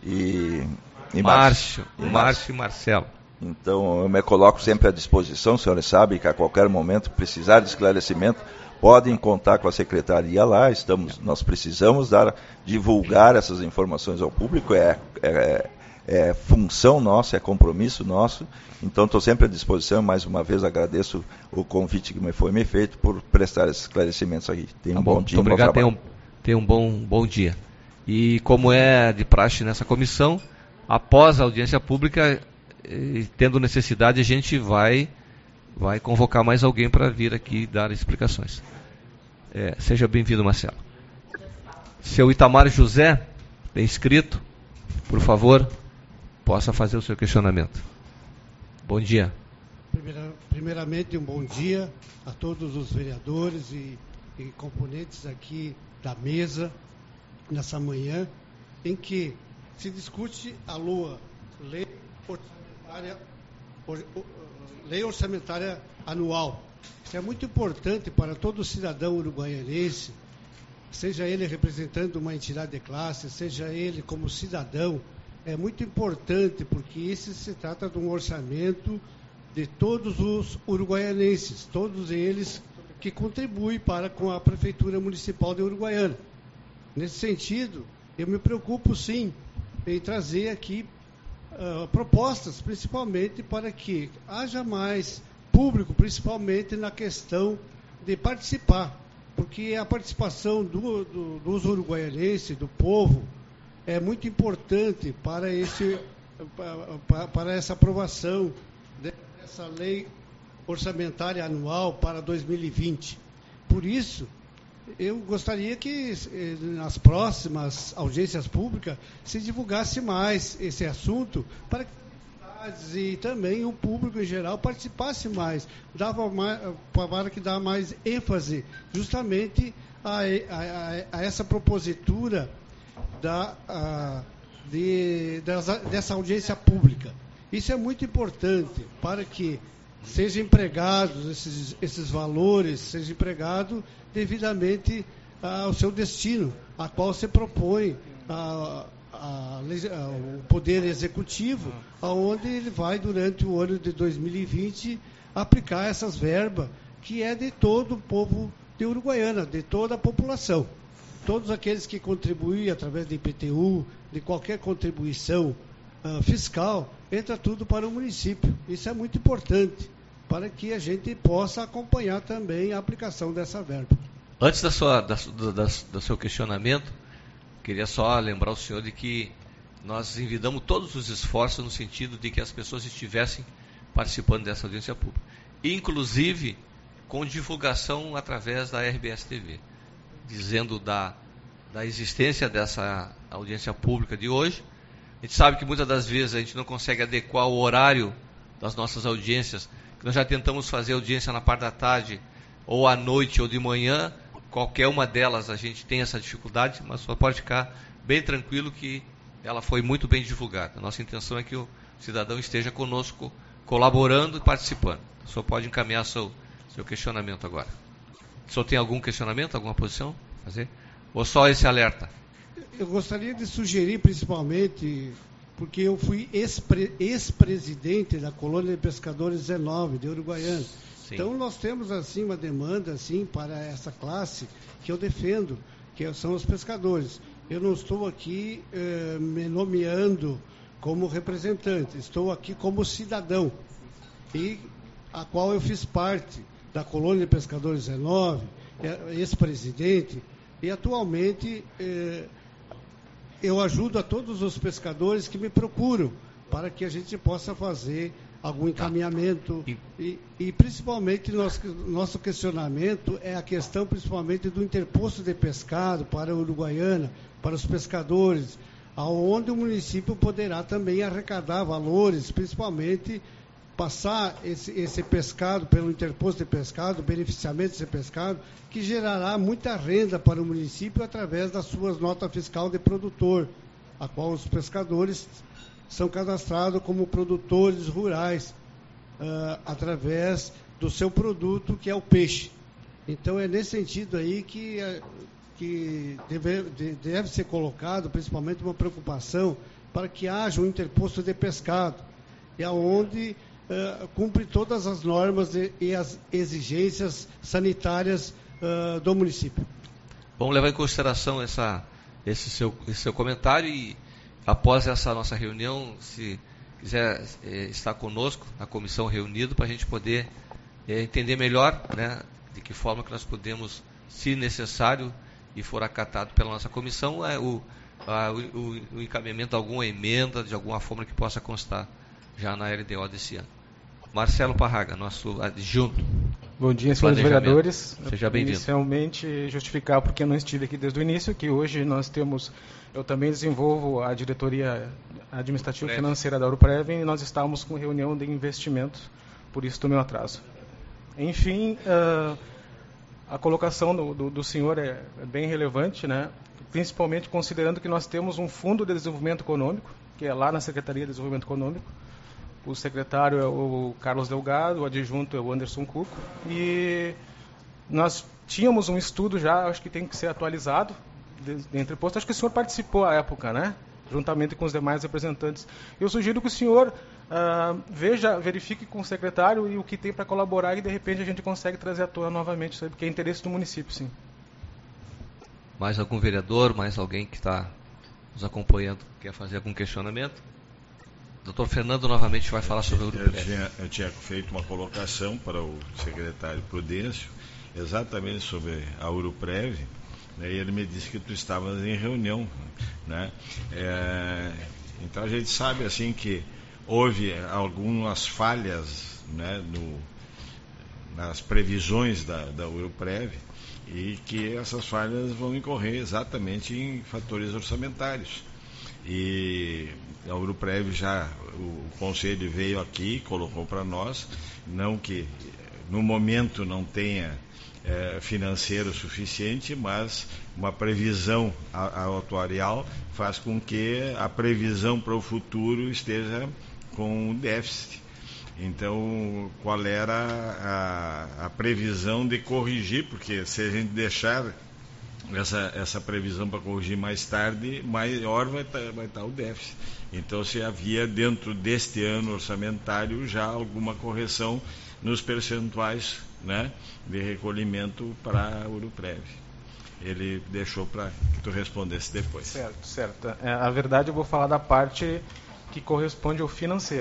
E, e Márcio, e Márcio e Marcelo. Então, eu me coloco sempre à disposição, os senhores sabem que a qualquer momento, precisar de esclarecimento, podem contar com a secretaria lá, estamos, nós precisamos dar, divulgar essas informações ao público, é, é, é função nossa, é compromisso nosso, então estou sempre à disposição, mais uma vez agradeço o convite que me foi me feito por prestar esses esclarecimentos aqui. Tenha um tá bom, bom dia, muito obrigado, um bom tenha um, tenha um bom, bom dia. E como é de praxe nessa comissão, após a audiência pública, tendo necessidade, a gente vai, vai convocar mais alguém para vir aqui dar explicações. É, seja bem-vindo, Marcelo. Seu Itamar José, bem inscrito, por favor, possa fazer o seu questionamento. Bom dia. Primeira, primeiramente, um bom dia a todos os vereadores e, e componentes aqui da mesa, nessa manhã, em que se discute a LOA, Lei Orçamentária, or, or, Lei Orçamentária Anual. Isso é muito importante para todo cidadão uruguaianense, seja ele representando uma entidade de classe, seja ele como cidadão. É muito importante porque isso se trata de um orçamento de todos os uruguaianenses, todos eles que contribuem para com a Prefeitura Municipal de Uruguaiana. Nesse sentido, eu me preocupo sim em trazer aqui uh, propostas, principalmente para que haja mais público, principalmente na questão de participar, porque a participação do, do, dos uruguaianenses, do povo, é muito importante para, esse, para, para essa aprovação dessa lei orçamentária anual para dois mil e vinte. Por isso, eu gostaria que nas próximas audiências públicas se divulgasse mais esse assunto para que e também o público em geral participasse mais, dava mais, para que dá mais ênfase justamente a, a, a essa propositura da, a, de, dessa, dessa audiência pública. Isso é muito importante para que sejam empregados esses, esses valores, seja empregado devidamente ao seu destino, a qual se propõe a, a, a, o Poder Executivo, aonde ele vai, durante o ano de dois mil e vinte, aplicar essas verbas, que é de todo o povo de Uruguaiana, de toda a população. Todos aqueles que contribuem através do I P T U, de qualquer contribuição uh, fiscal, entra tudo para o município. Isso é muito importante. para que a gente possa acompanhar também a aplicação dessa verba. Antes da sua, da, da, do seu questionamento, queria só lembrar o senhor de que nós envidamos todos os esforços no sentido de que as pessoas estivessem participando dessa audiência pública, inclusive com divulgação através da R B S T V, dizendo da, da existência dessa audiência pública de hoje. A gente sabe que muitas das vezes a gente não consegue adequar o horário das nossas audiências, que nós já tentamos fazer audiência na parte da tarde, ou à noite, ou de manhã. Qualquer uma delas a gente tem essa dificuldade, mas só pode ficar bem tranquilo que ela foi muito bem divulgada. A nossa intenção é que o cidadão esteja conosco, colaborando e participando. O senhor pode encaminhar seu, seu questionamento agora. O senhor tem algum questionamento, alguma posição a fazer? Ou só esse alerta? Eu gostaria de sugerir, principalmente, porque eu fui ex-pre- ex-presidente da Colônia de Pescadores dezenove, de Uruguaiana. Sim. Então, nós temos, assim, uma demanda, assim, para essa classe que eu defendo, que são os pescadores. Eu não estou aqui eh, me nomeando como representante, estou aqui como cidadão, e a qual eu fiz parte da Colônia de Pescadores dezenove, ex-presidente, e atualmente eh, eu ajudo a todos os pescadores que me procuram para que a gente possa fazer algum encaminhamento. Tá. E, e principalmente nosso, nosso questionamento é a questão principalmente do interposto de pescado para a Uruguaiana, para os pescadores, aonde o município poderá também arrecadar valores, principalmente passar esse, esse pescado pelo interposto de pescado, beneficiamento desse pescado, que gerará muita renda para o município através das suas notas fiscal de produtor, a qual os pescadores são cadastrados como produtores rurais, uh, através do seu produto, que é o peixe. Então, é nesse sentido aí que, que deve, deve ser colocado, principalmente, uma preocupação para que haja um interposto de pescado, e aonde uh, cumpre todas as normas de, e as exigências sanitárias uh, do município. Vamos levar em consideração essa, esse, seu, esse seu comentário e, após essa nossa reunião, se quiser é, estar conosco na comissão reunida, para a gente poder é, entender melhor, né, de que forma que nós podemos, se necessário e for acatado pela nossa comissão, é, o, a, o, o encaminhamento de alguma emenda, de alguma forma que possa constar já na L D O desse ano. Marcelo Parraga, nosso adjunto. Bom dia, senhores vereadores. Seja bem-vindo. Inicialmente, justificar porque eu não estive aqui desde o início, que hoje nós temos, eu também desenvolvo a diretoria administrativa e financeira da Uruprev, e nós estávamos com reunião de investimentos, por isso do meu atraso. Enfim, uh, a colocação do, do, do senhor é, é bem relevante, né? Principalmente considerando que nós temos um fundo de desenvolvimento econômico, que é lá na Secretaria de Desenvolvimento Econômico. O secretário é o Carlos Delgado, o adjunto é o Anderson Cuco, e nós tínhamos um estudo já, acho que tem que ser atualizado, de, de entreposto. Acho que o senhor participou à época, né? Juntamente com os demais representantes. Eu sugiro que o senhor uh, veja, verifique com o secretário e o que tem para colaborar, e de repente a gente consegue trazer à tona novamente, sabe? Porque é interesse do município, sim. Mais algum vereador, mais alguém que está nos acompanhando, quer fazer algum questionamento? Doutor Fernando novamente vai falar sobre o eu tinha, eu tinha feito uma colocação para o secretário Prudêncio, exatamente sobre a Uruprev, né, e ele me disse que tu estavas em reunião, né? É, então a gente sabe assim que houve algumas falhas, né, no, nas previsões da, da Uruprev, e que essas falhas vão incorrer exatamente em fatores orçamentários. E a Uruprev já, o Conselho veio aqui, colocou para nós, não que no momento não tenha é, financeiro suficiente, mas uma previsão atuarial faz com que a previsão para o futuro esteja com déficit. Então, qual era a, a previsão de corrigir, porque se a gente deixar essa, essa previsão para corrigir mais tarde, maior vai estar vai tá o déficit. Então, se havia dentro deste ano orçamentário já alguma correção nos percentuais, né, de recolhimento para a Uruprev. Ele deixou para que tu respondesse depois. Certo, certo. É, a verdade, eu vou falar da parte que corresponde ao financeiro.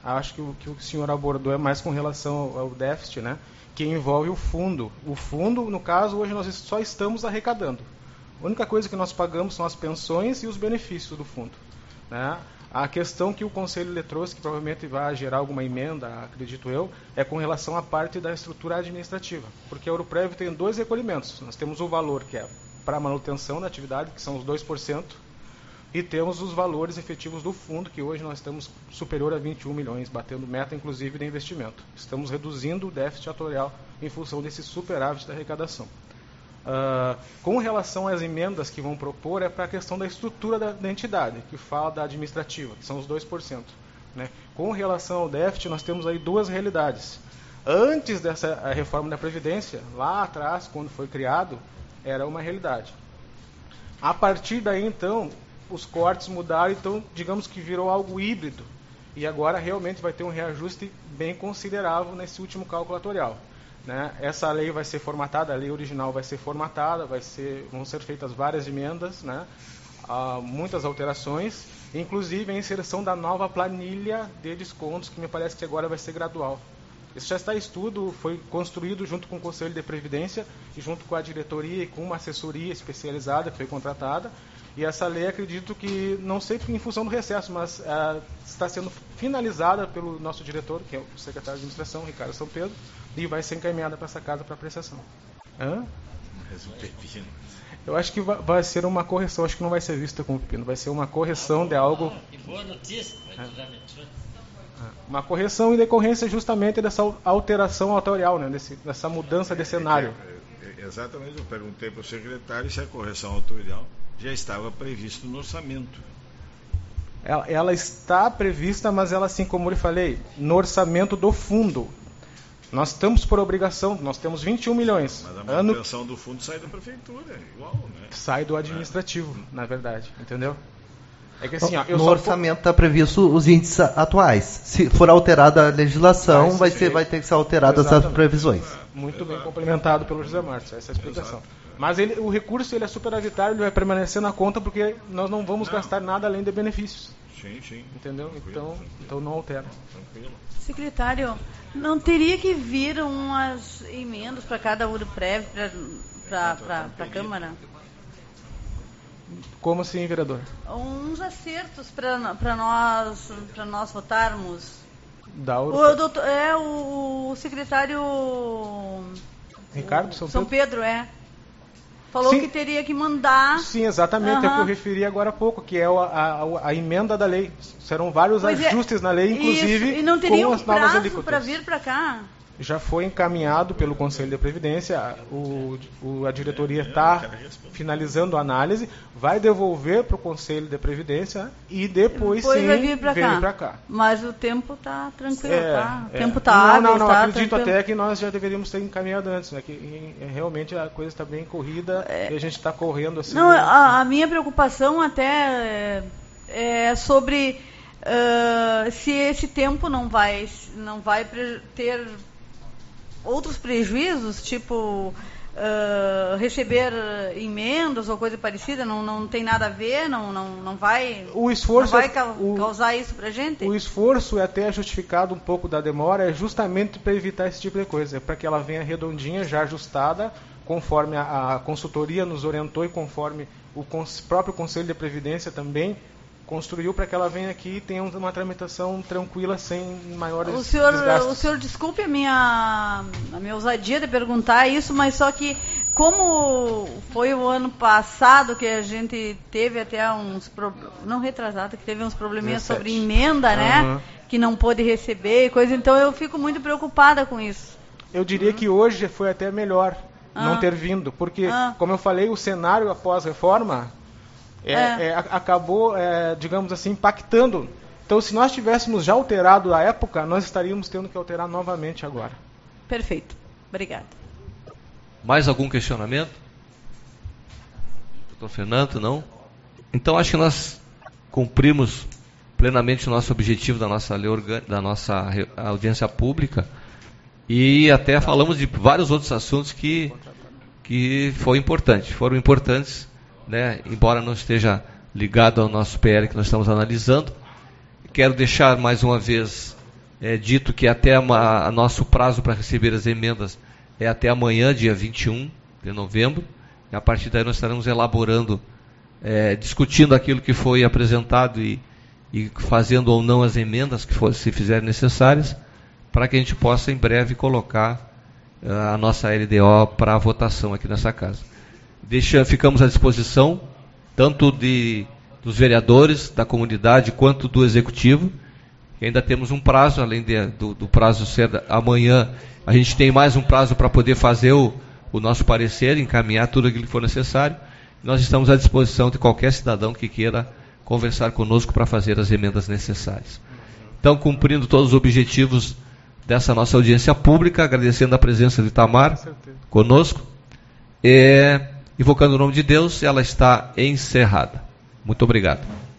Acho que o que o senhor abordou é mais com relação ao, ao déficit, né? Que envolve o fundo. O fundo, no caso, hoje nós só estamos arrecadando. A única coisa que nós pagamos são as pensões e os benefícios do fundo, né? A questão que o Conselho lhe trouxe, que provavelmente vai gerar alguma emenda, acredito eu, é com relação à parte da estrutura administrativa. Porque a Oruprev tem dois recolhimentos. Nós temos o valor que é para a manutenção da atividade, que são os dois por cento, e temos os valores efetivos do fundo, que hoje nós estamos superior a vinte e um milhões, batendo meta, inclusive, de investimento. Estamos reduzindo o déficit atuarial em função desse superávit da arrecadação. Uh, com relação às emendas que vão propor, é para a questão da estrutura da, da entidade, que fala da administrativa, que são os dois por cento. Né? Com relação ao déficit, nós temos aí duas realidades. Antes dessa reforma da Previdência, lá atrás, quando foi criado, era uma realidade. A partir daí, então, os cortes mudaram, então, digamos que virou algo híbrido. E agora realmente vai ter um reajuste bem considerável nesse último cálculo atuarial. Né? Essa lei vai ser formatada, a lei original vai ser formatada, vai ser, vão ser feitas várias emendas, né? Há muitas alterações, inclusive a inserção da nova planilha de descontos, que me parece que agora vai ser gradual. Isso já está em estudo, foi construído junto com o Conselho de Previdência e junto com a diretoria e com uma assessoria especializada que foi contratada. E essa lei, acredito que, não sei em função do recesso, mas uh, está sendo finalizada pelo nosso diretor, que é o secretário de Administração, Ricardo São Pedro, e vai ser encaminhada para essa casa para apreciação. Hã? Eu acho que vai ser uma correção, acho que não vai ser vista como pepino, vai ser uma correção de algo... Que boa notícia, vai tirar mentira. Uma correção em decorrência justamente dessa alteração atuarial, né? Desse, dessa mudança de cenário. É, é, exatamente, eu perguntei para o secretário se a correção atuarial já estava prevista no orçamento. Ela, ela está prevista, mas ela, assim como eu falei, no orçamento do fundo. Nós estamos por obrigação, nós temos vinte e um milhões. Mas a manutenção ano... do fundo sai da prefeitura, é igual, né? Sai do administrativo, é. na verdade, entendeu? É que assim, ó, eu no só orçamento está previsto os índices atuais. Se for alterada a legislação, vai, vai, ser, vai ter que ser alteradas Exatamente. as previsões. Muito Exato. bem complementado pelo José Márcio, essa é a explicação. Exato. Mas ele, o recurso ele é superavitário, ele vai permanecer na conta porque nós não vamos não. gastar nada além de benefícios. Sim, sim. Entendeu? Tranquilo, então, tranquilo. então não altera. Tranquilo. Secretário, não teria que vir umas emendas para cada Uruprev, para a Câmara? Como assim, vereador? Uns acertos para nós, para nós votarmos. Da o doutor, é o, o secretário Ricardo São, São Pedro, Pedro é. Falou Sim. que teria que mandar. Sim, exatamente, uhum. é o que eu referi agora há pouco, que é a, a, a emenda da lei. Serão vários pois ajustes é. na lei, inclusive Isso. E não teria com um as novas prazo alíquotas. para vir para cá? Já foi encaminhado pelo Conselho de Previdência, o, o, a diretoria está finalizando a análise, vai devolver para o Conselho de Previdência e depois, depois sim vai vir para cá. cá. Mas o tempo está tranquilo, é, tá? O é. tempo está Não, hábil, não, não, tá acredito tranquilo. até que nós já deveríamos ter encaminhado antes, né? Que em, realmente a coisa está bem corrida é. e a gente está correndo assim. Não, a, a minha preocupação até é, é sobre uh, se esse tempo não vai, não vai ter outros prejuízos, tipo uh, receber emendas ou coisa parecida, não, não tem nada a ver, não, não, não vai, o esforço não vai é, ca o, causar isso pra gente? O esforço é até justificado um pouco da demora, é justamente para evitar esse tipo de coisa, é para que ela venha redondinha, já ajustada, conforme a, a consultoria nos orientou e conforme o cons, próprio Conselho de Previdência também construiu para que ela venha aqui e tenha uma tramitação tranquila, sem maiores o senhor, desgastes. O senhor desculpe a minha, a minha ousadia de perguntar isso, mas só que como foi o ano passado que a gente teve até uns, pro, não retrasado, que teve uns probleminhas dezessete. Sobre emenda, né, uhum. que não pôde receber e coisa, então eu fico muito preocupada com isso. Eu diria uhum. que hoje foi até melhor uhum. não ter vindo, porque, uhum. como eu falei, o cenário após reforma É, é. É, acabou, é, digamos assim, impactando. Então, se nós tivéssemos já alterado a época, nós estaríamos tendo que alterar novamente agora. Perfeito. Obrigada. Mais algum questionamento? doutor Fernando, não? Então, acho que nós cumprimos plenamente o nosso objetivo da nossa lei orgânica, da nossa audiência pública, e até falamos de vários outros assuntos que, que foi importante, foram importantes, né, embora não esteja ligado ao nosso P L que nós estamos analisando. Quero deixar mais uma vez é dito que até a, a nosso prazo para receber as emendas é até amanhã, dia vinte e um de novembro, e a partir daí nós estaremos elaborando, é, discutindo aquilo que foi apresentado e, e fazendo ou não as emendas que for, se fizerem necessárias, para que a gente possa em breve colocar uh, a nossa L D O para votação aqui nessa casa. Deixa, ficamos à disposição, tanto de, dos vereadores, da comunidade, quanto do executivo. Ainda temos um prazo, além de, do, do prazo ser amanhã, a gente tem mais um prazo para poder fazer o, o nosso parecer, encaminhar tudo aquilo que for necessário. Nós estamos à disposição de qualquer cidadão que queira conversar conosco para fazer as emendas necessárias. Então, cumprindo todos os objetivos dessa nossa audiência pública, agradecendo a presença de Itamar conosco, e, invocando o nome de Deus, ela está encerrada. Muito obrigado.